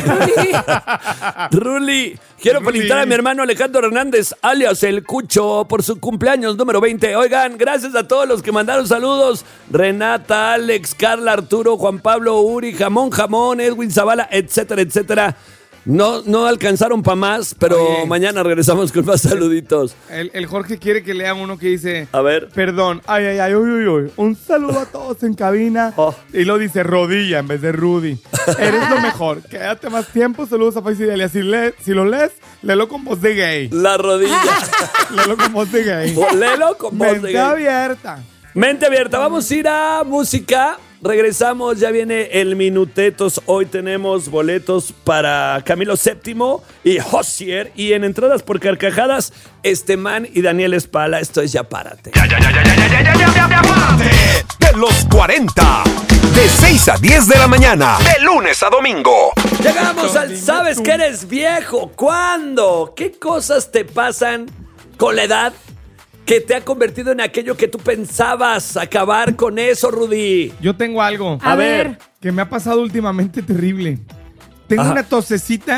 Speaker 5: Ruli. Quiero
Speaker 8: Ruli.
Speaker 5: felicitar a mi hermano Alejandro Hernández, alias El Cucho, por su cumpleaños número veinte. Oigan, gracias a todos los que mandaron saludos. Renata, Alex, Carla, Arturo, Juan Pablo, Uri, Jamón, Jamón, Edwin Zavala, etcétera, etcétera. No, no alcanzaron para más, pero
Speaker 8: Oye.
Speaker 5: mañana regresamos con más saluditos.
Speaker 8: El, el Jorge quiere que lea uno que dice...
Speaker 5: A ver.
Speaker 8: Perdón, ay, ay, ay, uy, uy, uy. Un saludo a todos en cabina.
Speaker 5: Oh.
Speaker 8: Y lo dice Rodilla en vez de Rudy. Eres lo mejor. Quédate más tiempo. Saludos a Faisy y Delia. Si, le- si lo lees, léelo con voz de gay.
Speaker 5: La rodilla.
Speaker 8: Léelo con voz de gay.
Speaker 5: Léelo con voz de
Speaker 8: Mente
Speaker 5: gay.
Speaker 8: abierta.
Speaker 5: Mente abierta, vamos a ir a música. Regresamos, ya viene el Minutetos. Hoy tenemos boletos para Camilo séptimo y Josier. Y en entradas por carcajadas, Esteman y Daniel Espala. Esto es Ya Párate.
Speaker 3: Ya, ya, ya, ya, ya, ya, ya, ya, ya, ya, párate. De los cuarenta. De seis a diez de la mañana. De lunes a domingo.
Speaker 5: Llegamos al
Speaker 8: Dime
Speaker 5: ¿Sabes
Speaker 8: tú.
Speaker 5: que eres viejo? ¿Cuándo? ¿Qué cosas te pasan con la edad que te ha convertido en aquello que tú pensabas? Acabar con eso, Rudy.
Speaker 8: Yo tengo algo
Speaker 6: A,
Speaker 5: A
Speaker 6: ver.
Speaker 5: ver.
Speaker 8: que me ha pasado últimamente terrible. Tengo
Speaker 5: Ajá.
Speaker 8: una tosecita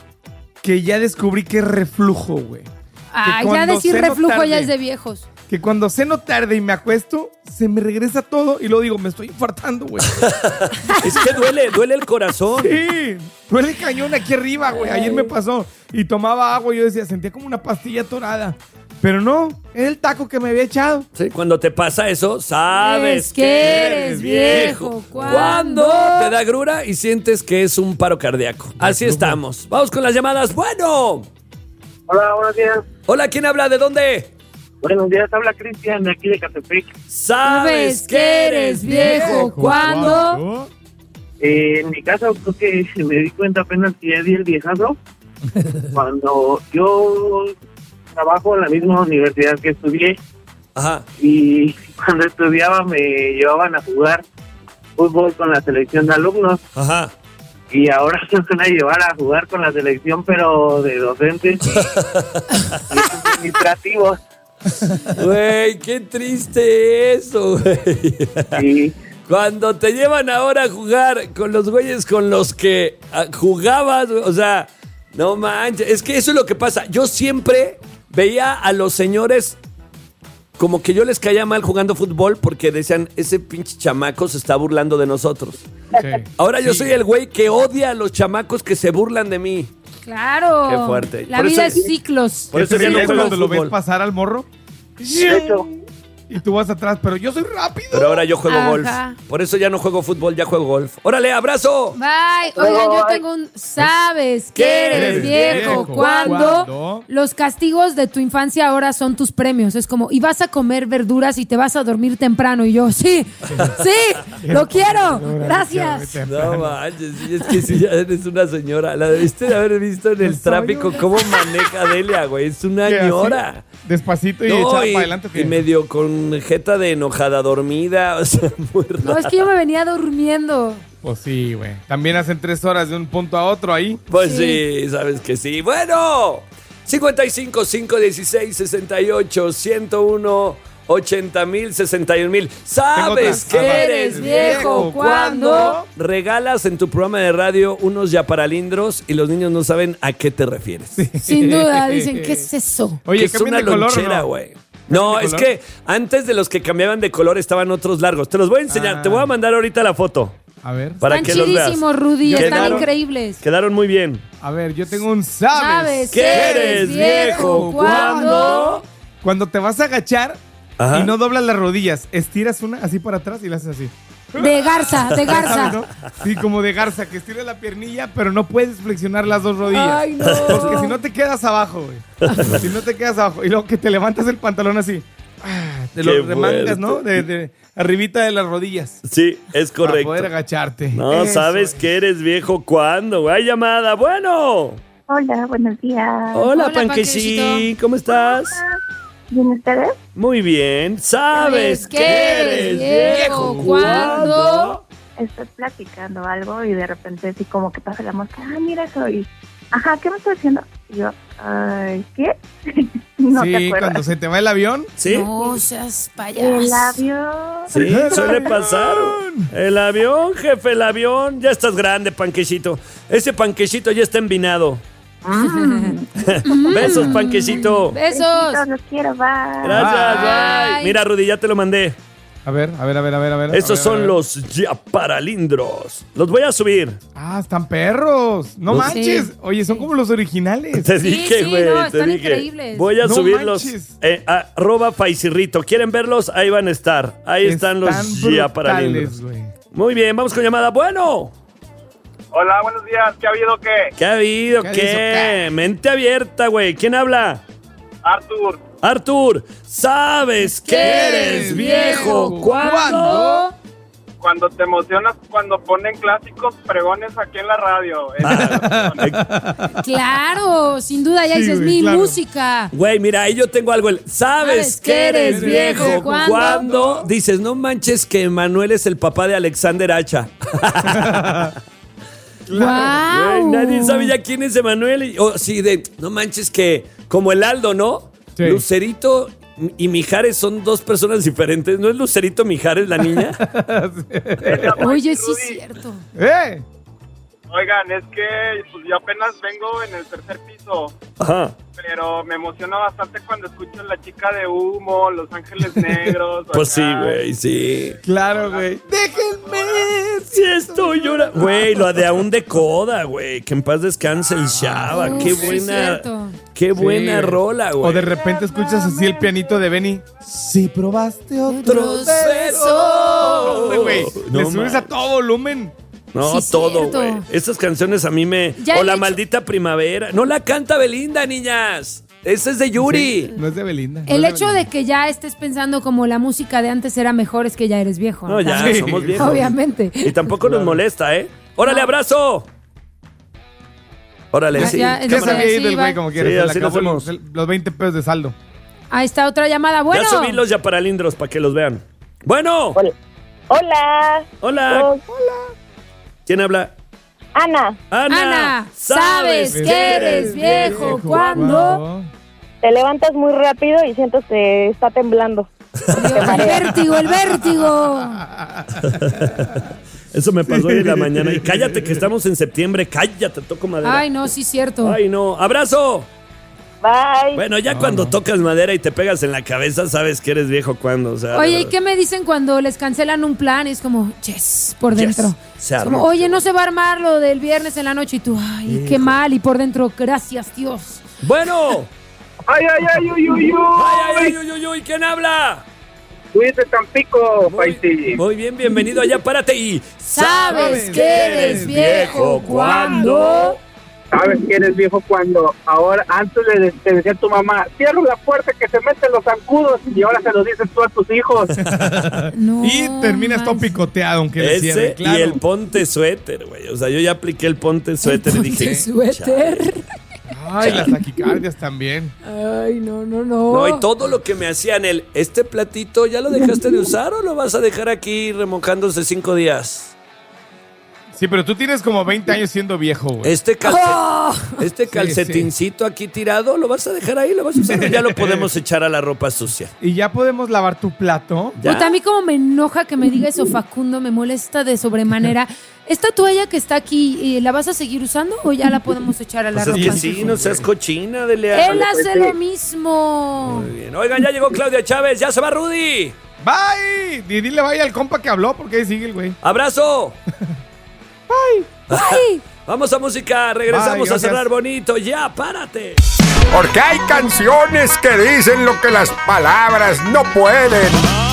Speaker 8: que ya descubrí que es reflujo, güey.
Speaker 6: Ah,
Speaker 8: Que
Speaker 6: ya
Speaker 8: cuando
Speaker 6: decir
Speaker 8: ceno
Speaker 6: reflujo
Speaker 8: tarde-
Speaker 6: ya es de viejos.
Speaker 8: Que cuando ceno tarde y me acuesto, se me regresa todo y luego digo, me estoy infartando, güey.
Speaker 5: Es que duele, duele el corazón.
Speaker 8: Sí, duele el cañón aquí arriba, güey. Ayer me pasó. Y tomaba agua y yo decía, sentía como una pastilla atorada. Pero no, era el taco que me había echado.
Speaker 5: Sí, cuando te pasa eso, sabes
Speaker 6: Es que eres viejo.
Speaker 5: Cuando
Speaker 6: ¿Cuándo?
Speaker 5: te da grura y sientes que es un paro cardíaco. Así estamos. Vamos con las llamadas. Bueno.
Speaker 11: Hola, buenos días.
Speaker 5: Hola, ¿quién habla? ¿De dónde?
Speaker 11: Buenos días, habla Cristian de aquí de Catepec.
Speaker 5: Sabes que eres viejo.
Speaker 6: ¿Cuándo?
Speaker 11: Eh, en mi caso, creo que me di cuenta apenas que ya di el viejazo. Cuando yo trabajo en la misma universidad que estudié
Speaker 5: Ajá.
Speaker 11: y cuando estudiaba me llevaban a jugar fútbol con la selección de alumnos
Speaker 5: Ajá.
Speaker 11: y ahora se van a llevar a jugar con la selección pero de docentes y administrativos.
Speaker 5: Güey, qué triste eso, güey.
Speaker 11: Y
Speaker 5: Cuando te llevan ahora a jugar con los güeyes con los que ah, jugabas, o sea, no manches. Es que eso es lo que pasa. Yo siempre veía a los señores como que yo les caía mal jugando fútbol porque decían, ese pinche chamaco se está burlando de nosotros.
Speaker 8: Sí.
Speaker 5: Ahora yo
Speaker 8: Sí.
Speaker 5: soy el güey que odia a los chamacos que se burlan de mí.
Speaker 6: Claro.
Speaker 5: Qué fuerte.
Speaker 6: La
Speaker 5: Por
Speaker 6: vida
Speaker 5: eso-
Speaker 6: es ciclos.
Speaker 5: Por eso
Speaker 8: Ese
Speaker 5: ya no
Speaker 8: día
Speaker 5: juego
Speaker 8: cuando lo ves
Speaker 5: fútbol.
Speaker 8: pasar al morro
Speaker 11: de hecho,
Speaker 8: y tú vas atrás, pero yo soy rápido.
Speaker 5: Pero ahora yo juego
Speaker 6: Ajá.
Speaker 5: golf. Por eso ya no juego fútbol, ya juego golf. ¡Órale, abrazo!
Speaker 6: Bye. Oigan, yo
Speaker 11: Bye.
Speaker 6: tengo un... ¿Sabes que
Speaker 5: ¿Qué
Speaker 6: eres
Speaker 5: eres
Speaker 6: viejo?
Speaker 8: viejo?
Speaker 6: Cuando
Speaker 8: ¿Cuándo?
Speaker 6: los castigos de tu infancia ahora son tus premios. Es como, y vas a comer verduras y te vas a dormir temprano. Y yo, sí, sí, lo quiero. Gracias.
Speaker 5: No manches, sí, es que si ya eres una señora. La debiste de haber visto en el
Speaker 8: Soy
Speaker 5: tráfico
Speaker 8: una-
Speaker 5: cómo maneja Delia, güey. Es una
Speaker 8: ¿Qué, así?
Speaker 5: ñora.
Speaker 8: Despacito y
Speaker 5: No,
Speaker 8: echar
Speaker 5: y,
Speaker 8: para adelante. ¿o qué?
Speaker 5: y medio con con jeta de enojada dormida. O sea, muy raro.
Speaker 6: No, es que yo me venía durmiendo.
Speaker 8: Pues sí, güey. También hacen tres horas de un punto a otro ahí.
Speaker 5: Pues
Speaker 6: Sí.
Speaker 5: sí, sabes que sí. Bueno, cincuenta y cinco, quinientos dieciséis, sesenta y ocho, ciento uno, ochenta mil, sesenta y un mil. ¿Sabes
Speaker 8: Tengo otra.
Speaker 5: que
Speaker 8: Ah,
Speaker 5: eres
Speaker 8: va.
Speaker 5: viejo cuando regalas en tu programa de radio unos yapalindros y los niños no saben a qué te refieres?
Speaker 6: Sin duda, dicen, ¿qué es eso?
Speaker 8: Oye,
Speaker 5: Que es
Speaker 8: ¿cambian
Speaker 5: una
Speaker 8: de color o
Speaker 5: lonchera,
Speaker 8: no?
Speaker 5: güey. No,
Speaker 8: de
Speaker 5: es
Speaker 8: color?
Speaker 5: que antes de los que cambiaban de color estaban otros largos. Te los voy a enseñar.
Speaker 8: Ah.
Speaker 5: Te voy a mandar ahorita la foto
Speaker 8: A ver.
Speaker 5: para
Speaker 6: Están
Speaker 5: que los veas.
Speaker 6: chidísimos, Rudy, están
Speaker 5: Quedaron-
Speaker 6: increíbles.
Speaker 5: Quedaron muy bien.
Speaker 8: A ver, yo tengo un sabes.
Speaker 6: ¿Sabes
Speaker 5: ¿Qué eres viejo cuando?
Speaker 8: Cuando te vas a agachar
Speaker 5: Ajá.
Speaker 8: y no doblas las rodillas, estiras una así para atrás y la haces así.
Speaker 6: De garza, de
Speaker 8: ¿Sabes,
Speaker 6: garza.
Speaker 8: no? Sí, como de garza, que estiras la piernilla, pero no puedes flexionar las dos rodillas.
Speaker 6: Ay, no.
Speaker 8: Porque si no te quedas abajo, güey. Si no te quedas abajo. Y luego que te levantas el pantalón así. Ah, te
Speaker 5: Qué
Speaker 8: lo remangas,
Speaker 5: fuerte.
Speaker 8: ¿no? De, de arribita de las rodillas.
Speaker 5: Sí, es
Speaker 8: Para
Speaker 5: correcto.
Speaker 8: poder agacharte.
Speaker 5: No,
Speaker 8: Eso
Speaker 5: sabes
Speaker 8: es.
Speaker 5: que eres viejo cuando, güey. Hay llamada. Bueno.
Speaker 9: Hola, buenos días.
Speaker 5: Hola,
Speaker 6: Hola,
Speaker 5: Panquechi.
Speaker 6: Panquecito.
Speaker 5: ¿Cómo estás?
Speaker 9: ¿Bien ustedes?
Speaker 5: Muy bien. ¿Sabes que eres viejo cuando?
Speaker 9: Estoy platicando algo y de repente así como que pasa la mosca. Ah, mira eso. Y, ajá, ¿qué me estás haciendo? Y yo, ay, ¿qué? No
Speaker 8: sí,
Speaker 9: te acuerdas.
Speaker 8: cuando se te va el avión.
Speaker 5: ¿Sí?
Speaker 6: No seas
Speaker 9: El
Speaker 6: payaso.
Speaker 9: avión.
Speaker 5: Sí, suele pasar. El avión, jefe, el avión. Ya estás grande, Panquecito. Ese Panquecito ya está envinado. Besos, Panquecito.
Speaker 6: Besos.
Speaker 9: Besitos, los quiero, bye.
Speaker 5: Gracias, bye.
Speaker 6: Bye.
Speaker 5: Mira, Rudy, ya te lo mandé.
Speaker 8: A ver, a ver, a ver, a ver, a ver.
Speaker 5: Estos
Speaker 8: a ver, a
Speaker 5: son
Speaker 8: ver.
Speaker 5: los yaparalindros. Los voy a subir.
Speaker 8: Ah, están perros. No
Speaker 5: Los-
Speaker 8: manches.
Speaker 6: Sí.
Speaker 8: Oye, son como los originales.
Speaker 5: Te
Speaker 6: Sí,
Speaker 5: dije,
Speaker 6: sí,
Speaker 5: güey.
Speaker 6: no,
Speaker 5: te
Speaker 6: están
Speaker 5: dije.
Speaker 6: increíbles.
Speaker 5: Voy a
Speaker 8: No
Speaker 5: subirlos.
Speaker 8: manches.
Speaker 5: Eh, arroba Faisirrito. ¿Quieren verlos? Ahí van a estar. Ahí están, los
Speaker 8: brutales,
Speaker 5: yaparalindros.
Speaker 8: güey.
Speaker 5: Muy bien, vamos con llamada. Bueno.
Speaker 11: Hola, buenos días. ¿Qué ha habido qué?
Speaker 5: ¿Qué ha habido?
Speaker 8: ¿Qué
Speaker 5: ¿Qué?
Speaker 8: hizo qué?
Speaker 5: Mente abierta, güey. ¿Quién habla?
Speaker 11: Arthur.
Speaker 5: Artur, ¿sabes que eres viejo cuando?
Speaker 8: ¿Cuándo?
Speaker 11: Cuando te emocionas cuando ponen clásicos pregones aquí en la radio.
Speaker 6: Claro, sin duda, ya
Speaker 8: Sí,
Speaker 6: dices,
Speaker 8: güey,
Speaker 6: mi
Speaker 8: claro.
Speaker 6: música.
Speaker 5: Güey, mira, ahí yo tengo algo. el- ¿Sabes que eres viejo
Speaker 6: ¿Cuándo?
Speaker 5: cuando? Dices, no manches que Manuel es el papá de Alexander Hacha. Güey,
Speaker 6: Wow.
Speaker 5: nadie sabe ya quién es Emanuel. Y- O sí, de, no manches que, como el Aldo, ¿no?
Speaker 8: Sí.
Speaker 5: Lucerito y Mijares son dos personas diferentes. ¿No es Lucerito Mijares la niña?
Speaker 6: Oye, sí es cierto.
Speaker 8: ¡Eh!
Speaker 11: Oigan, es que pues, yo apenas vengo en el tercer piso,
Speaker 5: Ajá.
Speaker 11: pero me emociona bastante cuando escucho La Chica de Humo, Los Ángeles Negros.
Speaker 5: Pues sí,
Speaker 11: acá.
Speaker 5: güey, sí.
Speaker 8: Claro, güey. Déjenme.
Speaker 5: Si estoy llorando. Güey, lo de aún de coda, güey. Que en paz descanse el Shaba.
Speaker 6: Uf,
Speaker 5: Qué
Speaker 6: sí es
Speaker 5: buena.
Speaker 6: cierto.
Speaker 5: Qué buena
Speaker 8: Sí.
Speaker 5: rola, güey.
Speaker 8: O de repente escuchas así el pianito de Benny. Si probaste otro
Speaker 6: Otros
Speaker 8: beso.
Speaker 5: besos.
Speaker 8: Güey,
Speaker 5: No,
Speaker 8: le subes
Speaker 5: man.
Speaker 8: a todo volumen.
Speaker 5: No,
Speaker 6: Sí,
Speaker 5: todo,
Speaker 6: cierto.
Speaker 5: güey. Estas canciones a mí me.
Speaker 6: Ya
Speaker 5: o
Speaker 6: el
Speaker 5: La
Speaker 6: hecho-
Speaker 5: Maldita Primavera. No la canta Belinda, niñas. Esa es de Yuri.
Speaker 8: Sí, no es de Belinda. no
Speaker 6: El
Speaker 8: es
Speaker 6: hecho de
Speaker 8: Belinda.
Speaker 6: que ya estés pensando como la música de antes era mejor es que ya eres viejo.
Speaker 5: No, ya,
Speaker 8: Sí.
Speaker 5: somos viejos.
Speaker 6: Obviamente.
Speaker 5: Y tampoco nos molesta, ¿eh? ¡Órale,
Speaker 6: No.
Speaker 5: abrazo! Órale,
Speaker 6: Ya,
Speaker 5: sí.
Speaker 6: ya,
Speaker 8: Ya se
Speaker 6: Cámara.
Speaker 8: había ido el
Speaker 6: Sí,
Speaker 8: güey
Speaker 6: va.
Speaker 8: como quiera.
Speaker 5: Sí,
Speaker 8: se le
Speaker 5: así lo
Speaker 8: acabó
Speaker 5: hacemos.
Speaker 8: los, los veinte pesos de saldo.
Speaker 6: Ahí está otra llamada. Bueno.
Speaker 5: Ya subí los yaparalindros para que los vean. Bueno.
Speaker 9: Hola.
Speaker 5: Hola.
Speaker 9: Hola.
Speaker 5: ¿Quién habla?
Speaker 9: Ana,
Speaker 5: Ana.
Speaker 6: Ana, ¿sabes que eres viejo cuando?
Speaker 9: te levantas muy rápido y sientes que está temblando.
Speaker 6: El vértigo, el vértigo.
Speaker 5: Eso me pasó hoy en la mañana. Y cállate que estamos en septiembre. Cállate, toco madera.
Speaker 6: Ay, no, sí, cierto.
Speaker 5: Ay, no. ¡Abrazo!
Speaker 9: Bye.
Speaker 5: Bueno, ya cuando tocas madera y te pegas en la cabeza, sabes que eres viejo cuando. O sea,
Speaker 6: Oye, ¿y qué me dicen cuando les cancelan un plan? Y es como, yes, por
Speaker 5: Yes,
Speaker 6: dentro.
Speaker 5: se
Speaker 6: Es
Speaker 5: armó.
Speaker 6: como, oye, no se va a armar lo del viernes en la noche. Y tú, ay, qué mal. Y por dentro, gracias, Dios.
Speaker 5: Bueno.
Speaker 11: ¡Ay, ay, ay, uy, uy, uy!
Speaker 5: Ay, ay, ay, uy, uy, uy. ¿Quién habla?
Speaker 11: Luis de Tampico,
Speaker 5: Muy,
Speaker 11: Faisy.
Speaker 5: muy bien, bienvenido allá. Párate y.
Speaker 6: ¿Sabes que eres viejo cuando?
Speaker 11: ¿Sabes que eres viejo cuando ahora, antes le te decía a tu mamá, cierra la puerta que se meten los zancudos y ahora se lo dices tú a tus hijos?
Speaker 6: No,
Speaker 8: Y terminas todo
Speaker 6: manches.
Speaker 8: picoteado, aunque le cierre,
Speaker 5: Ese
Speaker 8: claro.
Speaker 5: y el ponte suéter, güey. O sea, yo ya apliqué el ponte suéter y dije.
Speaker 6: Ponte suéter.
Speaker 8: Ay, las taquicardias también.
Speaker 6: Ay, no, no, no.
Speaker 5: No, y todo lo que me hacían el, ¿este platito ya lo dejaste de usar o lo vas a dejar aquí remojándose cinco días?
Speaker 8: Sí, pero tú tienes como veinte años siendo viejo, güey.
Speaker 5: Este, calce-
Speaker 6: ¡Oh!
Speaker 5: este calcetincito aquí tirado, ¿lo vas a dejar ahí? ¿Lo vas a usar? Ya lo podemos echar a la ropa sucia.
Speaker 8: ¿Y ya podemos lavar tu plato?
Speaker 5: ¿Ya?
Speaker 6: Puta, a mí como me enoja que me diga eso, Facundo, me molesta de sobremanera. ¿Esta toalla que está aquí, eh, la vas a seguir usando o ya la podemos echar a la
Speaker 5: Pues es
Speaker 6: ropa?
Speaker 5: que sí, no seas cochina, Delia.
Speaker 6: Él hace lo mismo.
Speaker 5: Muy bien. Oigan, ya llegó Claudia Chávez, ya se va Rudy.
Speaker 8: ¡Bye! Y dile bye al compa que habló porque ahí sigue el güey.
Speaker 5: ¡Abrazo!
Speaker 8: ¡Bye!
Speaker 6: Ay,
Speaker 5: Vamos a música, regresamos
Speaker 8: Bye,
Speaker 5: a
Speaker 8: gracias.
Speaker 5: cerrar bonito. Ya, párate.
Speaker 3: Porque hay canciones que dicen lo que las palabras no pueden.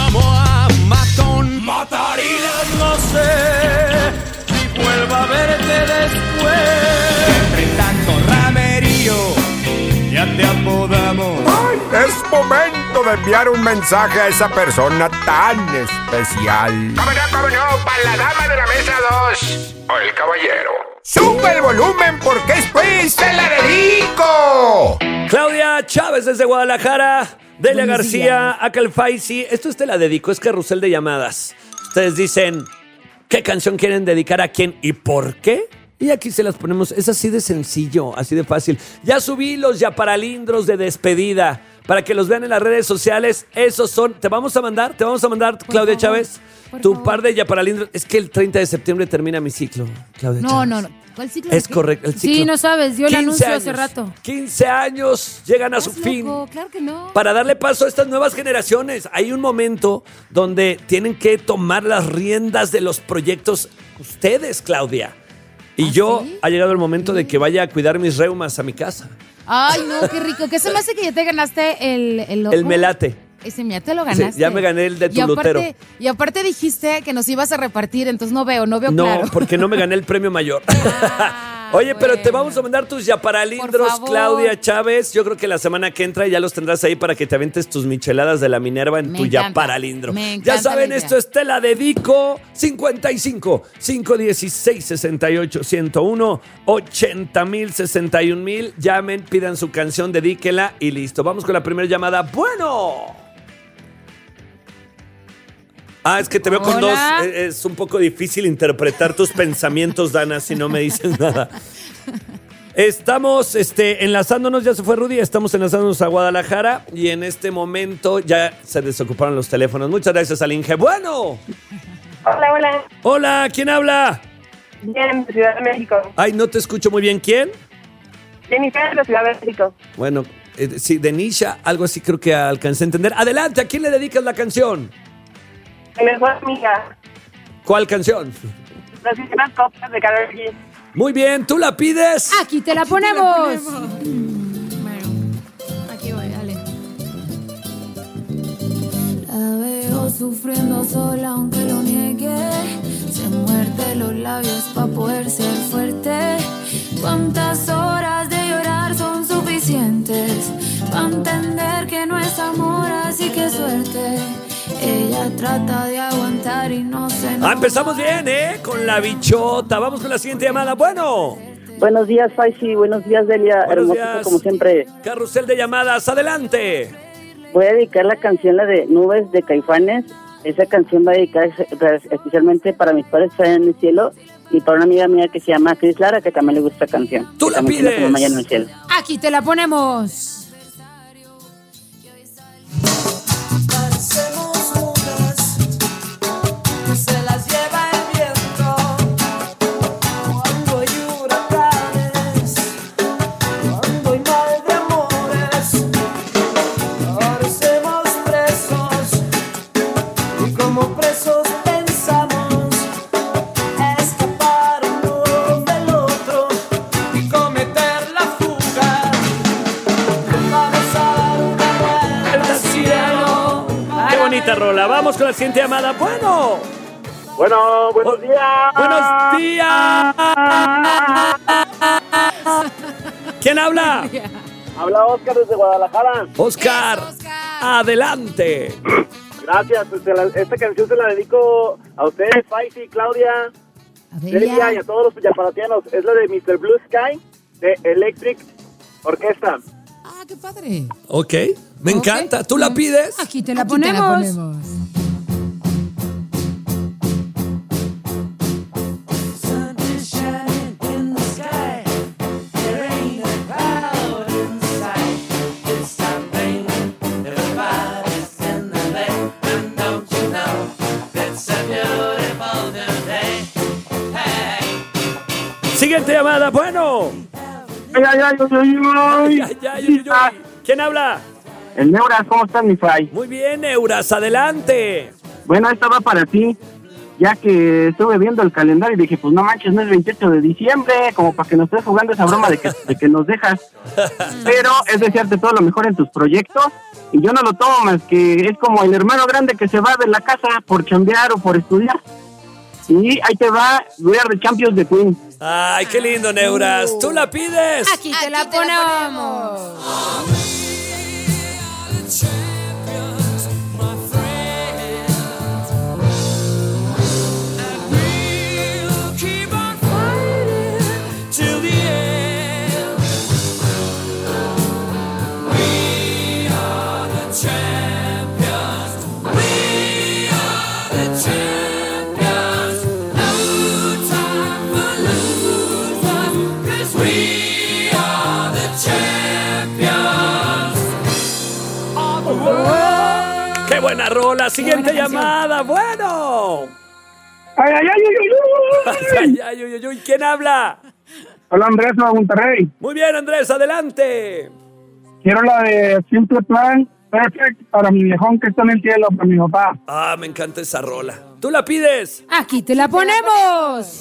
Speaker 4: No sé si vuelvo a verte después. Entre tanto ramerío, ya te apodamos.
Speaker 3: Ay, es momento de enviar un mensaje a esa persona tan especial. ¿Cómo no, cómo no? Para la dama de la mesa dos. O el caballero. ¡Sube el volumen porque después te la dedico!
Speaker 5: Claudia Chávez desde Guadalajara. Delia
Speaker 6: Buenos
Speaker 5: García, Acal Faisy. Esto es Te la dedico, es carrusel de llamadas. Ustedes dicen, ¿qué canción quieren dedicar a quién y por qué? Y aquí se las ponemos, es así de sencillo, así de fácil. Ya subí los yaparalindros de despedida para que los vean en las redes sociales. Esos son, te vamos a mandar, te vamos a mandar,
Speaker 6: Por
Speaker 5: Claudia
Speaker 6: favor,
Speaker 5: Chávez,
Speaker 6: por
Speaker 5: tu
Speaker 6: favor.
Speaker 5: par de yaparalindros. Es que el treinta de septiembre termina mi ciclo, Claudia
Speaker 12: No,
Speaker 5: Chávez.
Speaker 12: no, no. ¿Cuál ciclo?
Speaker 5: Es
Speaker 12: de qué?
Speaker 5: correcto, el ciclo.
Speaker 6: sí, no sabes, dio el
Speaker 5: quince
Speaker 6: anuncio
Speaker 5: años,
Speaker 6: hace rato.
Speaker 5: quince años llegan a su
Speaker 12: ¿Estás
Speaker 5: fin.
Speaker 12: loco? Claro que no.
Speaker 5: Para darle paso a estas nuevas generaciones. Hay un momento donde tienen que tomar las riendas de los proyectos ustedes, Claudia. Y
Speaker 12: ¿Ah,
Speaker 5: yo
Speaker 12: sí?
Speaker 5: ha llegado el momento de que vaya a cuidar mis reumas a mi casa.
Speaker 12: Ay, no, qué rico. ¿Qué se me hace que ya te ganaste el... El,
Speaker 5: El melate.
Speaker 12: Ese ya te lo
Speaker 5: Sí,
Speaker 12: ganaste.
Speaker 5: ya me gané el de tu
Speaker 12: y aparte,
Speaker 5: lutero.
Speaker 12: Y aparte dijiste que nos ibas a repartir, entonces no veo, no veo
Speaker 5: No,
Speaker 12: claro.
Speaker 5: porque no me gané el premio mayor.
Speaker 12: Ah,
Speaker 5: Oye, pero te
Speaker 12: bueno.
Speaker 5: vamos a mandar tus
Speaker 12: Por
Speaker 5: yaparalindros,
Speaker 12: favor.
Speaker 5: Claudia Chávez. Yo creo que la semana que entra ya los tendrás ahí para que te aventes tus micheladas de la Minerva en
Speaker 12: Me
Speaker 5: tu
Speaker 12: encanta,
Speaker 5: yaparalindro.
Speaker 12: me
Speaker 5: Ya
Speaker 12: encanta
Speaker 5: saben,
Speaker 12: la idea.
Speaker 5: esto es Te la dedico. cincuenta y cinco, quinientos dieciséis, sesenta y ocho, ciento uno, ochenta mil, sesenta y un mil. Llamen, pidan su canción, dedíquela y listo. Vamos con la primera llamada. Bueno. Ah, es que te veo con dos.
Speaker 12: Hola.
Speaker 5: Eh, Es un poco difícil interpretar tus pensamientos, Dana, si no me dices nada. Estamos este, enlazándonos, ya se fue Rudy, estamos enlazándonos a Guadalajara y en este momento ya se desocuparon los teléfonos. Muchas gracias al Inge. Bueno.
Speaker 9: Hola, hola.
Speaker 5: Hola, ¿quién habla?
Speaker 9: Bien, Ciudad de México.
Speaker 5: Ay, no te escucho muy bien. ¿Quién?
Speaker 9: Jennifer de Ciudad de México.
Speaker 5: Bueno, eh, sí, de Nisha, algo así creo que alcancé a entender. Adelante, ¿a quién le dedicas la canción?
Speaker 9: Mi mejor amiga.
Speaker 5: ¿Cuál canción?
Speaker 9: Las primeras copas de Karol G.
Speaker 5: Muy bien, ¿tú la pides?
Speaker 6: Aquí te la ponemos.
Speaker 12: Bueno, aquí voy, dale.
Speaker 4: La veo sufriendo sola aunque lo niegue. Se muerde los labios pa' poder ser fuerte. ¿Cuántas horas de llorar son suficientes pa' entender que no es amor, así que suerte? Ella trata de aguantar y no se...
Speaker 5: Ah, empezamos bien, ¿eh? Con la bichota. Vamos con la siguiente llamada. Bueno.
Speaker 13: Buenos días, Faisy. Buenos días, Delia.
Speaker 5: Buenos
Speaker 13: Hermosita,
Speaker 5: días.
Speaker 13: como siempre.
Speaker 5: Carrusel de llamadas, adelante.
Speaker 13: Voy a dedicar la canción, la de Nubes de Caifanes. Esa canción va a dedicar especialmente para mis padres que están en el cielo y para una amiga mía que se llama Cris Lara, que también le gusta esta canción.
Speaker 5: Tú la
Speaker 13: También tiene
Speaker 5: pides.
Speaker 13: como Maya en el cielo.
Speaker 6: Aquí te la ponemos.
Speaker 4: Parecemos unas que se las lleva el viento. Cuando hay huracanes, cuando hay mal de amores, parecemos presos y como presos pensamos escapar uno del otro y cometer la fuga. Vamos a dar una vuelta al cielo.
Speaker 5: Qué bonita rola. Vamos con la siguiente llamada. Bueno.
Speaker 11: Bueno, buenos días.
Speaker 5: Buenos días. ¿Quién habla?
Speaker 11: Habla Oscar desde Guadalajara.
Speaker 5: Oscar. Adelante.
Speaker 11: Gracias. Pues, la- esta canción se la dedico a ustedes, Faisy, Claudia, Delia y a todos los yaparatianos. Es la de mister Blue Sky de Electric Orquesta.
Speaker 12: Ah, qué padre.
Speaker 5: Ok, me
Speaker 12: Ok.
Speaker 5: encanta. ¿Tú la pides?
Speaker 6: Aquí te la
Speaker 12: Aquí te la
Speaker 6: ponemos.
Speaker 12: ponemos.
Speaker 5: Siguiente llamada, bueno.
Speaker 11: Ay, ay, ay, ay, ay,
Speaker 5: Ay, ay, ay, ay, ay. ¿Quién habla?
Speaker 11: El Neuras, ¿cómo estás, mi Fray?
Speaker 5: Muy bien, Euras, adelante.
Speaker 11: Bueno, esta va para ti, ya que estuve viendo el calendario y dije, pues no manches, no es veintiocho de diciembre, como para que nos estés jugando esa broma de que, de que nos dejas. Pero es desearte todo lo mejor en tus proyectos, y yo no lo tomo más que es como el hermano grande que se va de la casa por chambear o por estudiar. Y ahí te va, We Are the Champions de Queen.
Speaker 5: Ay, qué lindo, Neuras. ¿Tú la pides?
Speaker 6: Aquí te la ponemos.
Speaker 5: ¡Qué buena rola! Siguiente llamada, bueno.
Speaker 11: Ay, ay, ay, ay, ay,
Speaker 5: Ay, ay, ay, ay, ay. ¿Quién habla?
Speaker 11: Hola, Andrés, de Monterrey.
Speaker 5: Muy bien, Andrés, adelante.
Speaker 11: Quiero la de Simple Plan, Perfect, para mi viejón que está en el cielo, para mi papá.
Speaker 5: Ah, me encanta esa rola. ¿Tú la pides?
Speaker 6: Aquí te la ponemos.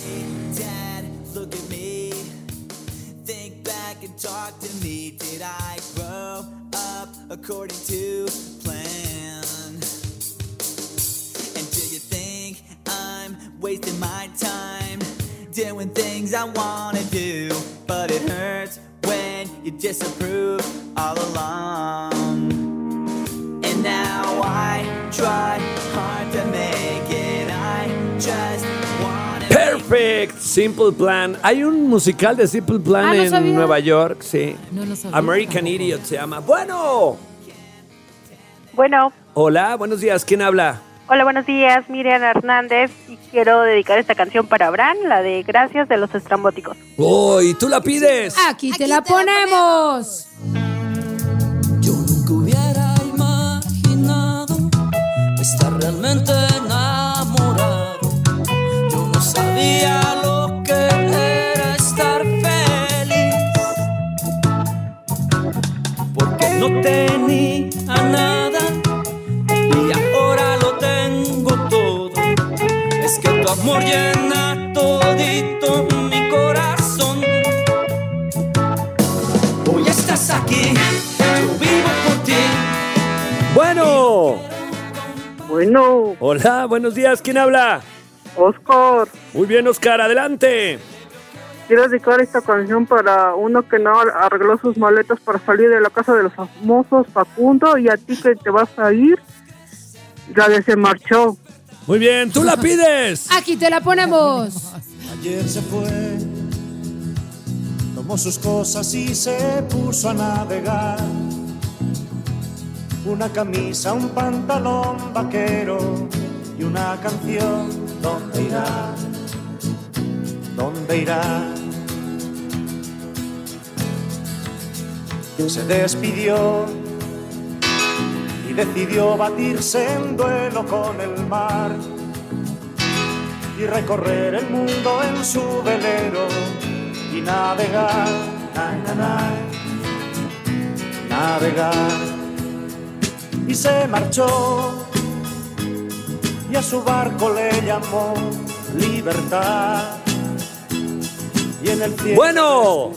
Speaker 14: According to plan. And do you think I'm wasting my time doing things I wanna do? But it hurts when you disapprove all along. And now I try hard to make it. I just wanna.
Speaker 5: Perfect, Simple Plan. Hay un musical de Simple Plan
Speaker 6: Ah, no
Speaker 5: en
Speaker 6: sabía.
Speaker 5: Nueva York, sí.
Speaker 12: No lo sabía.
Speaker 5: American Idiot se llama. Bueno.
Speaker 15: Bueno,
Speaker 5: Hola, buenos días. ¿Quién habla?
Speaker 15: hola, buenos días, Miriam Hernández, y quiero dedicar esta canción para Abraham, la de Gracias de los Estrambóticos.
Speaker 5: Oh, ¿y tú la pides?
Speaker 6: Aquí te la ponemos.
Speaker 14: Yo nunca hubiera imaginado estar realmente enamorado. Yo no sabía lo que era estar feliz, porque no tenía nada y ahora lo tengo todo. Es que tu amor llena todito mi corazón. Hoy estás aquí, yo vivo por ti.
Speaker 5: Bueno.
Speaker 11: Bueno.
Speaker 5: Hola, buenos días. ¿Quién habla?
Speaker 11: Oscar,
Speaker 5: Muy bien, Oscar, adelante.
Speaker 11: quiero dedicar esta canción para uno que no arregló sus maletas para salir de la casa de los famosos, Facundo, y a ti que te vas a ir, la de Se Marchó.
Speaker 5: Muy bien, ¿tú la pides?
Speaker 6: Aquí te la ponemos.
Speaker 16: Ayer se fue, tomó sus cosas y se puso a navegar. Una camisa, un pantalón vaquero y una canción. ¿Dónde irá? ¿Dónde irá? Se despidió y decidió batirse en duelo con el mar y recorrer el mundo en su velero y navegar, na, na, na, navegar. Y se marchó y a su barco le llamó Libertad. Y en el cielo
Speaker 5: Bueno.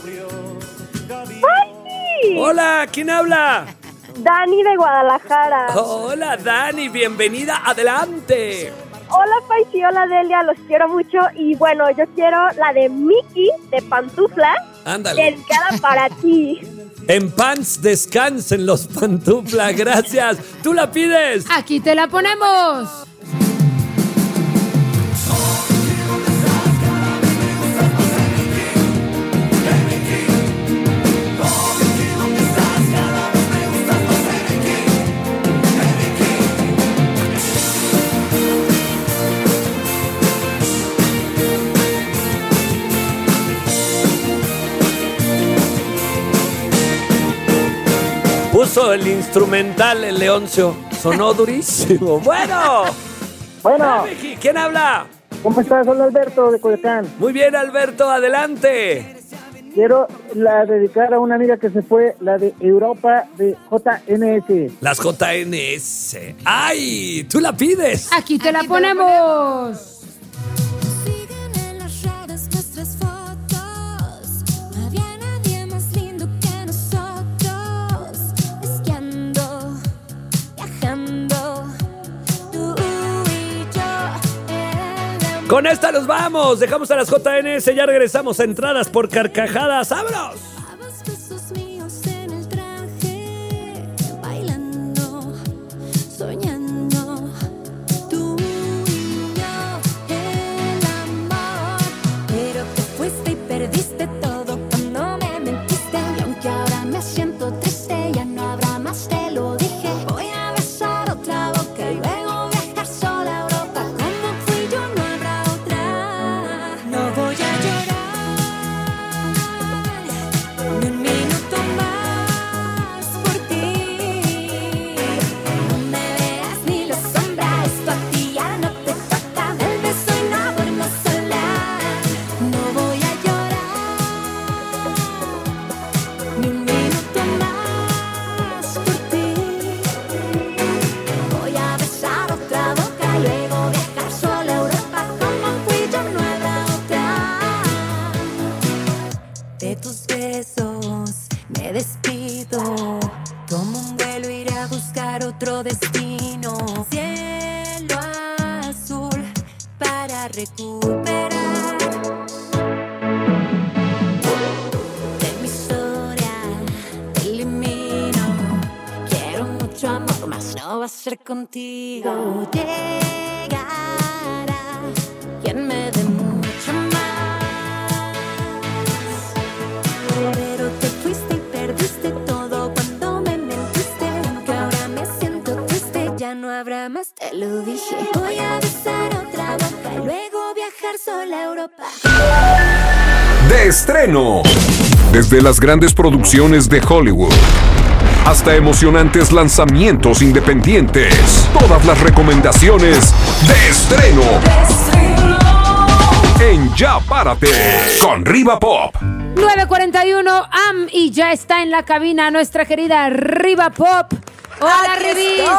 Speaker 15: ¡Ay!
Speaker 5: Hola, ¿quién habla?
Speaker 15: Dani de Guadalajara.
Speaker 5: Hola, Dani, bienvenida, adelante.
Speaker 15: Hola, Paisi, hola, Delia, los quiero mucho. Y bueno, yo quiero la de Mickey, de Pantufla,
Speaker 5: Ándale.
Speaker 15: dedicada para ti.
Speaker 5: En pants descansen los pantuflas, gracias. ¿Tú la pides?
Speaker 6: Aquí te la ponemos.
Speaker 5: puso el instrumental, el Leoncio. Sonó durísimo. Bueno.
Speaker 17: Bueno.
Speaker 5: ¿Quién habla?
Speaker 17: ¿Cómo estás? Soy Alberto de Coyoacán.
Speaker 5: Muy bien, Alberto, adelante.
Speaker 17: Quiero la dedicar a una amiga que se fue, la de Europa de J N S.
Speaker 5: Las J N S. ¡Ay! ¡Tú la pides!
Speaker 6: Aquí te la ponemos.
Speaker 5: Con esta nos vamos. Dejamos a las J N S. Ya regresamos a entradas por carcajadas. ¡Vámonos!
Speaker 4: Contigo llegará quien me dé mucho más, pero te fuiste y perdiste todo cuando me mentiste, aunque ahora me siento triste, ya no habrá más, te lo dije. Voy a besar otra boca y luego viajar sola a Europa.
Speaker 3: De estreno, desde las grandes producciones de Hollywood hasta emocionantes lanzamientos independientes. Todas las recomendaciones de estreno. En Ya Párate con Riva Pop.
Speaker 6: nueve cuarenta y uno A M y ya está en la cabina nuestra querida Riva Pop. Hola, Rivis.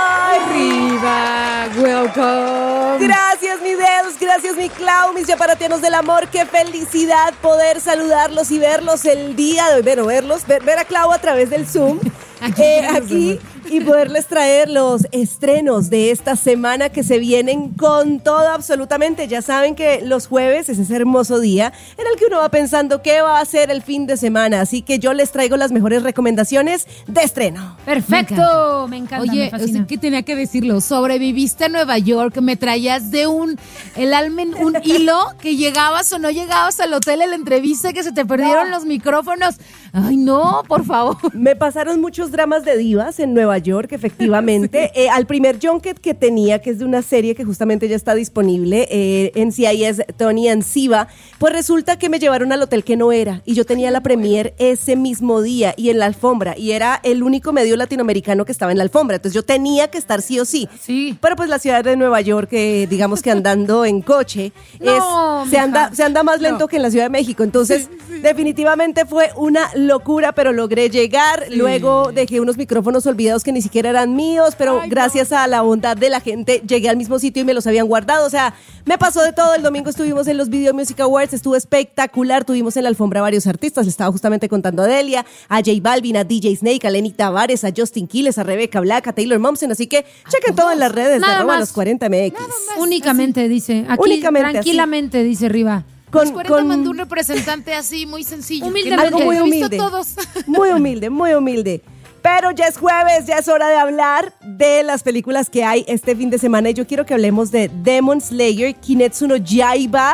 Speaker 18: Riva, welcome.
Speaker 19: Gracias, mi Bells, gracias, mi Clau, mis yaparatianos del amor. Qué felicidad poder saludarlos y verlos el día de hoy. Bueno, verlos, ver, ver a Clau a través del Zoom. Aquí, eh, aquí y poderles traer los estrenos de esta semana que se vienen con todo absolutamente. Ya saben que los jueves es ese hermoso día en el que uno va pensando qué va a hacer el fin de semana. Así que yo les traigo las mejores recomendaciones de estreno.
Speaker 6: Perfecto, me encanta.
Speaker 12: Oye,
Speaker 6: me
Speaker 12: o sea, ¿qué tenía que decirlo? Sobreviviste a Nueva York, me traías de un, el alma en un hilo que llegabas o no llegabas al hotel en la entrevista, que se te perdieron los micrófonos. Ay, no, por favor.
Speaker 19: Me pasaron muchos dramas de divas en Nueva York, efectivamente. Sí. Eh, al primer junket que tenía, que es de una serie que justamente ya está disponible eh, en C I S, Tony and Siva, pues resulta que me llevaron al hotel que no era. Y yo tenía la premier ese mismo día y en la alfombra. Y era el único medio latinoamericano que estaba en la alfombra. Entonces yo tenía que estar sí o sí.
Speaker 6: Sí.
Speaker 19: Pero pues la ciudad de Nueva York, eh, digamos que andando en coche,
Speaker 6: no,
Speaker 19: es, se, anda, se anda más lento no. que en la Ciudad de México. Entonces, sí, sí. definitivamente fue una locura, pero logré llegar. Sí. Luego dejé unos micrófonos olvidados que ni siquiera eran míos, pero Ay, gracias no. a la bondad de la gente llegué al mismo sitio y me los habían guardado. O sea, me pasó de todo. El domingo estuvimos en los Video Music Awards, estuvo espectacular. Tuvimos en la alfombra varios artistas. Le estaba justamente contando a Delia, a J Balvin, a D J Snake, a Lenny Tavares, a Justin Quiles, a Rebecca Black, a Taylor Momsen. Así que chequen todo en las redes Nada de arroba los cuarenta M X.
Speaker 6: Únicamente, así. dice. Aquí, Únicamente,
Speaker 12: tranquilamente,
Speaker 6: así. dice Riva.
Speaker 12: Con, los cuarenta con... mandó un representante así, muy sencillo.
Speaker 19: Humildemente. Algo muy humilde.
Speaker 12: Todos.
Speaker 19: Muy humilde, muy humilde. Pero ya es jueves, ya es hora de hablar de las películas que hay este fin de semana. Y yo quiero que hablemos de Demon Slayer, Kimetsu no Yaiba,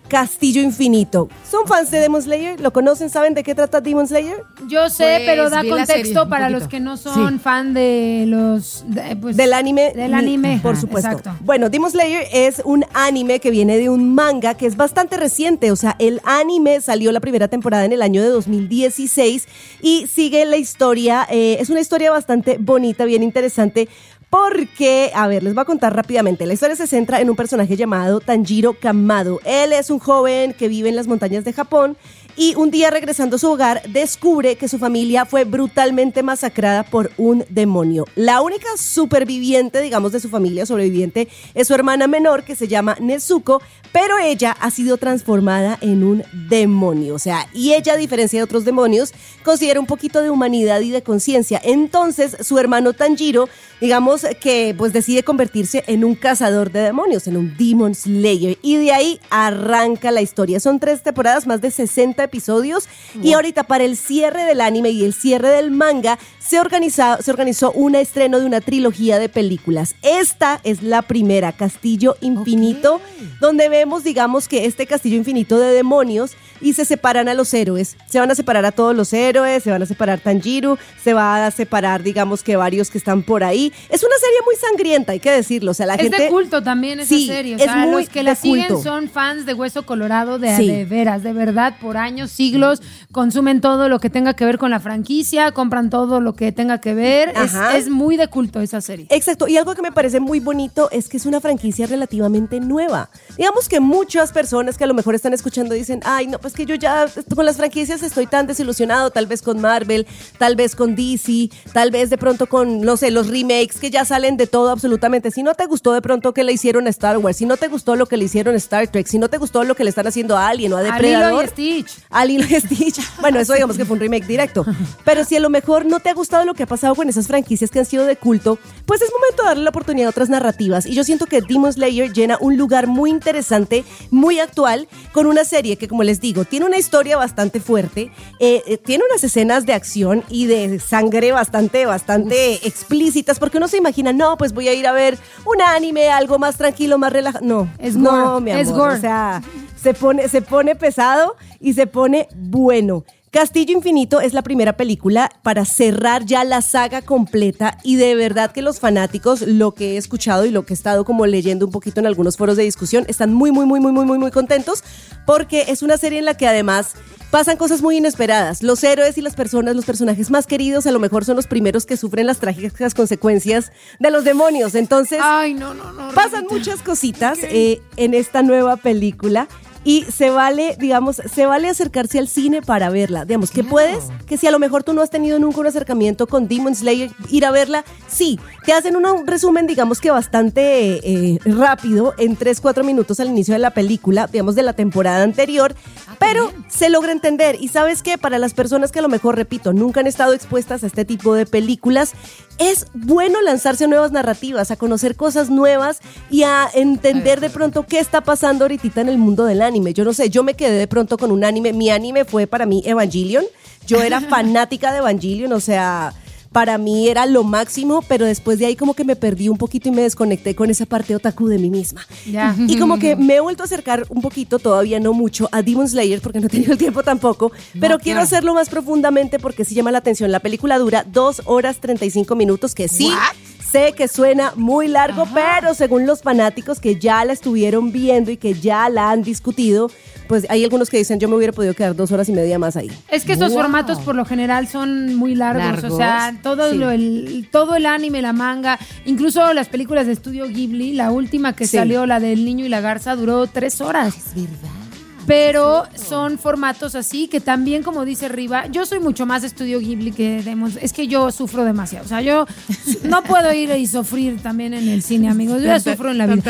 Speaker 19: Castillo Infinito. ¿Son fans de Demon Slayer? ¿Lo conocen? ¿Saben de qué trata Demon Slayer?
Speaker 6: Yo sé,
Speaker 12: Pues,
Speaker 6: pero da
Speaker 12: vi la
Speaker 6: contexto
Speaker 12: serie, un
Speaker 6: para
Speaker 12: poquito.
Speaker 6: los que no son
Speaker 19: Sí.
Speaker 6: fan de los... de, pues,
Speaker 19: Del anime.
Speaker 6: Del anime.
Speaker 19: Por
Speaker 6: Ajá,
Speaker 19: supuesto.
Speaker 6: Exacto.
Speaker 19: Bueno, Demon Slayer es un anime que viene de un manga que es bastante reciente. O sea, el anime salió la primera temporada en el año de dos mil dieciséis y sigue la historia. Eh, es una historia bastante bonita, bien interesante. Porque, a ver, les voy a contar rápidamente. La historia se centra en un personaje llamado Tanjiro Kamado. Él es un joven que vive en las montañas de Japón y un día regresando a su hogar descubre que su familia fue brutalmente masacrada por un demonio. La única superviviente, digamos, de su familia sobreviviente es su hermana menor que se llama Nezuko, pero ella ha sido transformada en un demonio. O sea, y ella, a diferencia de otros demonios, considera un poquito de humanidad y de conciencia. Entonces, su hermano Tanjiro, digamos que pues decide convertirse en un cazador de demonios, en un Demon Slayer. Y de ahí arranca la historia. Son tres temporadas, más de sesenta episodios. Wow. Y ahorita para el cierre del anime y el cierre del manga, se, organiza, se organizó un estreno de una trilogía de películas. Esta es la primera, Castillo Infinito, okay. donde vemos, digamos que este castillo infinito de demonios y se separan a los héroes. Se van a separar a todos los héroes, se van a separar Tanjiro, se va a separar, digamos que varios que están por ahí. Es una serie muy sangrienta, hay que decirlo. O sea, la
Speaker 6: es
Speaker 19: gente...
Speaker 6: de culto también esa
Speaker 19: sí,
Speaker 6: serie. O
Speaker 19: es
Speaker 6: sea,
Speaker 19: muy
Speaker 6: los que la
Speaker 19: de
Speaker 6: siguen
Speaker 19: culto.
Speaker 6: son fans de Hueso Colorado de,
Speaker 19: Sí.
Speaker 6: de veras, de verdad, por años, siglos, consumen todo lo que tenga que ver con la franquicia, compran todo lo que tenga que ver. Es, es muy de culto esa serie.
Speaker 19: Exacto, y algo que me parece muy bonito es que es una franquicia relativamente nueva. Digamos que muchas personas que a lo mejor están escuchando dicen, ay, no, pues que yo ya con las franquicias estoy tan desilusionado, tal vez con Marvel, tal vez con D C, tal vez de pronto con, no sé, los remakes que ya salen de todo absolutamente. Si no te gustó de pronto que le hicieron a Star Wars, si no te gustó lo que le hicieron a Star Trek, si no te gustó lo que le están haciendo a Alien o a Depredador.
Speaker 6: A Lilo y Stitch.
Speaker 19: A Lilo y Stitch. Bueno, eso digamos que fue un remake directo. Pero si a lo mejor no te ha gustado lo que ha pasado con esas franquicias que han sido de culto, pues es momento de darle la oportunidad a otras narrativas. Y yo siento que Demon Slayer llena un lugar muy interesante, muy actual, con una serie que, como les digo, tiene una historia bastante fuerte, eh, eh, tiene unas escenas de acción y de sangre bastante, bastante Uf. explícitas, porque uno se imagina, no, pues voy a ir a ver un anime, algo más tranquilo, más relajado. No,
Speaker 6: es
Speaker 19: no,
Speaker 6: gore,
Speaker 19: mi amor.
Speaker 6: es gore.
Speaker 19: O sea, se pone, se pone pesado y se pone bueno. Castillo Infinito es la primera película para cerrar ya la saga completa y de verdad que los fanáticos, lo que he escuchado y lo que he estado como leyendo un poquito en algunos foros de discusión, están muy, muy, muy, muy, muy, muy, muy contentos porque es una serie en la que además pasan cosas muy inesperadas. Los héroes y las personas, los personajes más queridos a lo mejor son los primeros que sufren las trágicas consecuencias de los demonios. Entonces,
Speaker 6: Ay, no, no, no,
Speaker 19: pasan
Speaker 6: Rita.
Speaker 19: muchas cositas eh, en esta nueva película. Y se vale, digamos, se vale acercarse al cine para verla. Digamos, que puedes, que si a lo mejor tú no has tenido nunca un acercamiento con Demon Slayer, ir a verla, sí. Te hacen un resumen, digamos que bastante eh, rápido, en tres, cuatro minutos al inicio de la película, digamos, de la temporada anterior, ah, pero bien. Se logra entender. Y ¿sabes qué? Para las personas que a lo mejor, repito, nunca han estado expuestas a este tipo de películas, es bueno lanzarse a nuevas narrativas, a conocer cosas nuevas y a entender de pronto qué está pasando ahorita en el mundo del anime. Yo no sé, yo me quedé de pronto con un anime. Mi anime fue para mí Evangelion. Yo era fanática de Evangelion, o sea, para mí era lo máximo, pero después de ahí como que me perdí un poquito y me desconecté con esa parte otaku de mí misma.
Speaker 6: Ya.
Speaker 19: Y como que me he vuelto a acercar un poquito, todavía no mucho, a Demon Slayer porque no he tenido el tiempo tampoco, pero no, quiero claro. hacerlo más profundamente porque sí llama la atención. La película dura dos horas treinta y cinco minutos, que sí... ¿What? Sé que suena muy largo, Ajá. pero según los fanáticos que ya la estuvieron viendo y que ya la han discutido, pues hay algunos que dicen yo me hubiera podido quedar dos horas y media más ahí.
Speaker 6: Es que estos wow. formatos por lo general son muy largos, ¿Largos? o sea, todo, sí. lo, el, todo el anime, la manga, incluso las películas de estudio Ghibli, la última que sí. salió, la del niño y la garza, duró tres horas.
Speaker 12: Es verdad.
Speaker 6: Pero son formatos así que también, como dice Riva, yo soy mucho más estudio Ghibli que Demon. Es que yo sufro demasiado. O sea, yo no puedo ir y sufrir también en el cine, amigos. Yo ya sufro en la vida.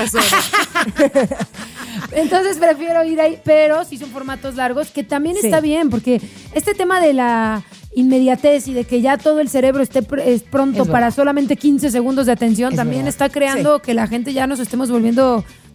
Speaker 6: Entonces prefiero ir ahí, pero sí son formatos largos, que también sí. está bien, porque este tema de la inmediatez y de que ya todo el cerebro esté pr- es pronto es para solamente quince segundos de atención, es también verdad. está creando sí. que la gente ya nos estemos volviendo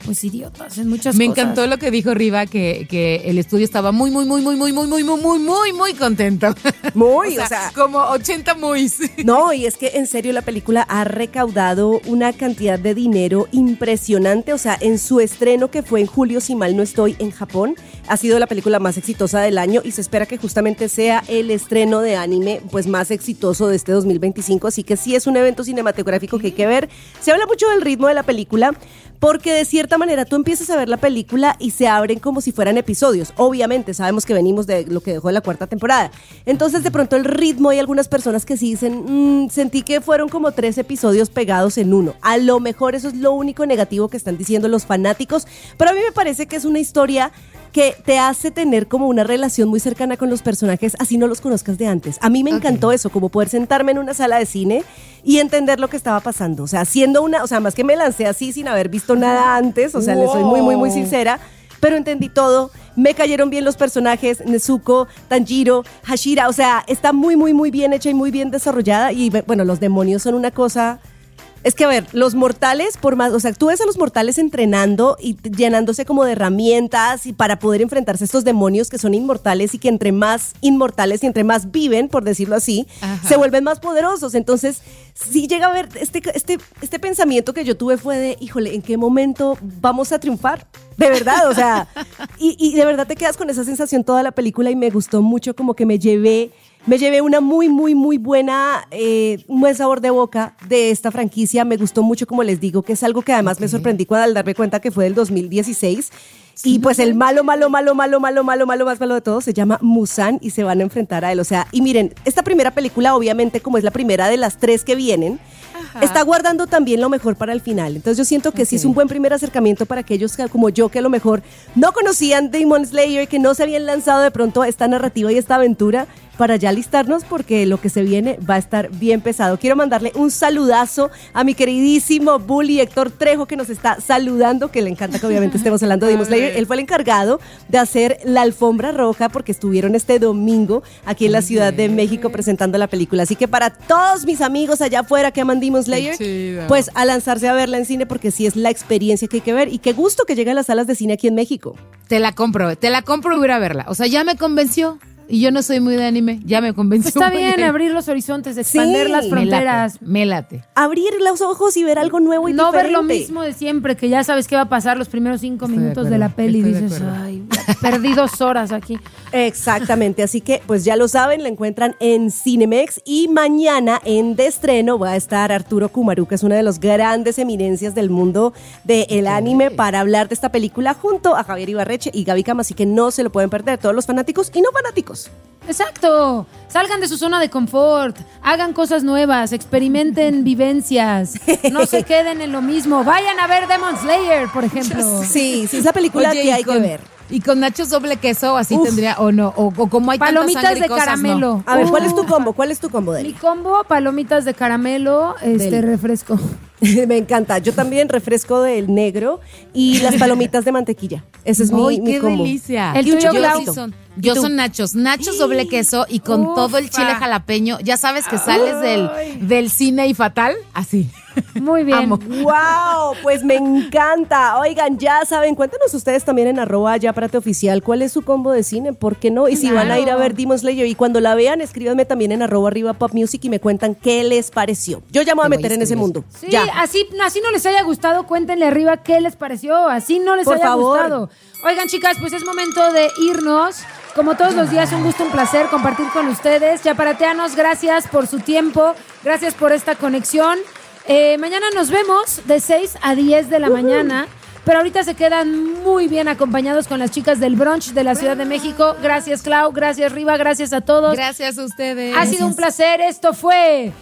Speaker 6: pues idiotas en muchas
Speaker 12: Me
Speaker 6: cosas.
Speaker 12: encantó lo que dijo Riva, que, que el estudio estaba muy, muy, muy, muy, muy, muy, muy, muy, muy, muy, muy contento.
Speaker 19: Muy,
Speaker 12: o sea,
Speaker 19: o sea,
Speaker 12: como ochenta muy.
Speaker 19: No, y es que en serio la película ha recaudado una cantidad de dinero impresionante. O sea, en su estreno, que fue en julio, si mal no estoy, en Japón, ha sido la película más exitosa del año y se espera que justamente sea el estreno de anime pues más exitoso de este dos mil veinticinco. Así que sí es un evento cinematográfico que hay que ver. Se habla mucho del ritmo de la película, porque de cierta manera tú empiezas a ver la película y se abren como si fueran episodios. Obviamente sabemos que venimos de lo que dejó la cuarta temporada. Entonces de pronto el ritmo, hay algunas personas que sí dicen, mmm, sentí que fueron como tres episodios pegados en uno. A lo mejor eso es lo único negativo que están diciendo los fanáticos, pero a mí me parece que es una historia que te hace tener como una relación muy cercana con los personajes, así no los conozcas de antes. A mí me encantó okay. eso, como poder sentarme en una sala de cine y entender lo que estaba pasando. O sea, siendo una, o sea, más que me lancé así sin haber visto nada antes, o sea, wow. le soy muy, muy, muy sincera, pero entendí todo. Me cayeron bien los personajes, Nezuko, Tanjiro, Hashira, o sea, está muy, muy, muy bien hecha y muy bien desarrollada. Y bueno, los demonios son una cosa... Es que, a ver, los mortales, por más, o sea, tú ves a los mortales entrenando y llenándose como de herramientas y para poder enfrentarse a estos demonios que son inmortales y que entre más inmortales y entre más viven, por decirlo así, Ajá. se vuelven más poderosos. Entonces, sí llega a ver, este, este, este pensamiento que yo tuve fue de, híjole, ¿en qué momento vamos a triunfar? De verdad, o sea, y, y de verdad te quedas con esa sensación toda la película y me gustó mucho, como que me llevé... Me llevé una muy, muy, muy buena, eh, un buen sabor de boca de esta franquicia. Me gustó mucho, como les digo, que es algo que además okay. me sorprendí cuando al darme cuenta que fue del dos mil dieciséis. Sí, y pues el malo, malo, malo, malo, malo, malo, malo, más malo de todo se llama Muzan y se van a enfrentar a él. O sea, y miren, esta primera película, obviamente, como es la primera de las tres que vienen, Ajá. está guardando también lo mejor para el final. Entonces yo siento que okay. sí es un buen primer acercamiento para aquellos que, como yo, que a lo mejor no conocían Demon Slayer, que no se habían lanzado de pronto a esta narrativa y esta aventura, para ya listarnos, porque lo que se viene va a estar bien pesado. Quiero mandarle un saludazo a mi queridísimo Bully Héctor Trejo, que nos está saludando, que le encanta que obviamente estemos hablando de Demon Slayer. Él fue el encargado de hacer la alfombra roja, porque estuvieron este domingo aquí en la Ciudad de México presentando la película. Así que para todos mis amigos allá afuera que aman Demon Slayer, pues a lanzarse a verla en cine, porque sí es la experiencia que hay que ver. Y qué gusto que llegue a las salas de cine aquí en México.
Speaker 12: Te la compro, te la compro y ir a verla. O sea, ya me convenció. Y yo no soy muy de anime, ya me convenció.
Speaker 6: Está bien bien. Abrir los horizontes, expandir sí, las fronteras.
Speaker 12: Me late, me late.
Speaker 19: Abrir los ojos y ver algo nuevo y
Speaker 6: no
Speaker 19: diferente.
Speaker 6: No ver lo mismo de siempre, que ya sabes qué va a pasar los primeros cinco Estoy minutos de, de la peli y dices, ay, perdí dos horas aquí.
Speaker 19: Exactamente, así que pues ya lo saben, la encuentran en Cinemex y mañana en de estreno va a estar Arturo Kumaru, que es una de las grandes eminencias del mundo del okay. anime, para hablar de esta película junto a Javier Ibarreche y Gaby Cama, así que no se lo pueden perder todos los fanáticos y no fanáticos.
Speaker 6: Exacto, salgan de su zona de confort, hagan cosas nuevas, experimenten vivencias, no se queden en lo mismo, vayan a ver Demon Slayer, por ejemplo.
Speaker 19: Sí, sí, esa película Oye, que hay con, que ver.
Speaker 12: Y con nachos doble queso, así Uf. tendría, o no, o, o como hay
Speaker 6: palomitas
Speaker 12: tanta sangre
Speaker 6: de
Speaker 12: y cosas,
Speaker 6: caramelo.
Speaker 12: No.
Speaker 19: A ver, ¿cuál es tu combo? ¿Cuál es tu combo, Deli?
Speaker 6: Mi combo, palomitas de caramelo, este Deli. refresco.
Speaker 19: Me encanta. Yo también refresco del negro y las palomitas de mantequilla. Ese es
Speaker 12: Uy,
Speaker 19: mi, mi
Speaker 12: qué
Speaker 19: combo.
Speaker 12: delicia.
Speaker 6: El
Speaker 19: y un
Speaker 6: tuyo,
Speaker 19: chocolatito.
Speaker 12: Son, yo son nachos, nachos doble queso y con Ufa. todo el chile jalapeño. Ya sabes que sales del, del cine y fatal, así.
Speaker 6: Muy bien.
Speaker 12: Amo.
Speaker 19: ¡Wow! Pues me encanta. Oigan, ya saben, cuéntanos ustedes también en arroba ya Párate Oficial cuál es su combo de cine, ¿por qué no? Y si claro. van a ir a ver Demon Slayer y cuando la vean, escríbanme también en arroba arriba pop music y me cuentan qué les pareció. Yo ya me voy a meter en ese mundo.
Speaker 6: Sí,
Speaker 19: ya.
Speaker 6: así, así no les haya gustado, cuéntenle arriba qué les pareció, así no les
Speaker 19: Por
Speaker 6: haya
Speaker 19: favor.
Speaker 6: gustado. Oigan, chicas, pues es momento de irnos. Como todos los días, un gusto, un placer compartir con ustedes. Yaparateanos, gracias por su tiempo, gracias por esta conexión. Eh, mañana nos vemos de seis a diez de la uh-huh. mañana, pero ahorita se quedan muy bien acompañados con las chicas del brunch de la Ciudad de México. Gracias, Clau, gracias, Riva, gracias a todos.
Speaker 12: Gracias a ustedes.
Speaker 6: Ha
Speaker 12: gracias.
Speaker 6: sido un placer, esto fue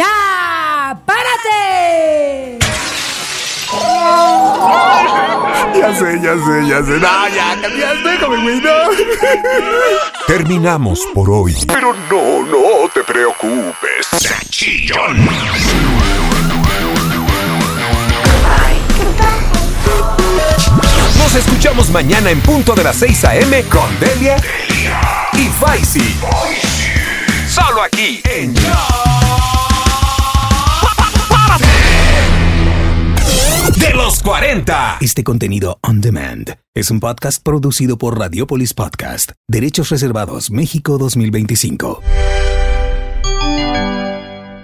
Speaker 6: ¡Ya! ¡Párate!
Speaker 3: Ya sé, ya sé, ya sé. No, ya, cambiaste, déjame, güey, no. Terminamos por hoy. Pero no, no te preocupes. ¡Chillón! Nos escuchamos mañana en punto de las seis a.m. con Delia y Faisy. Solo aquí en Ya. los cuarenta.
Speaker 1: Este contenido on demand es un podcast producido por Radiopolis Podcast, Derechos Reservados, México dos mil veinticinco.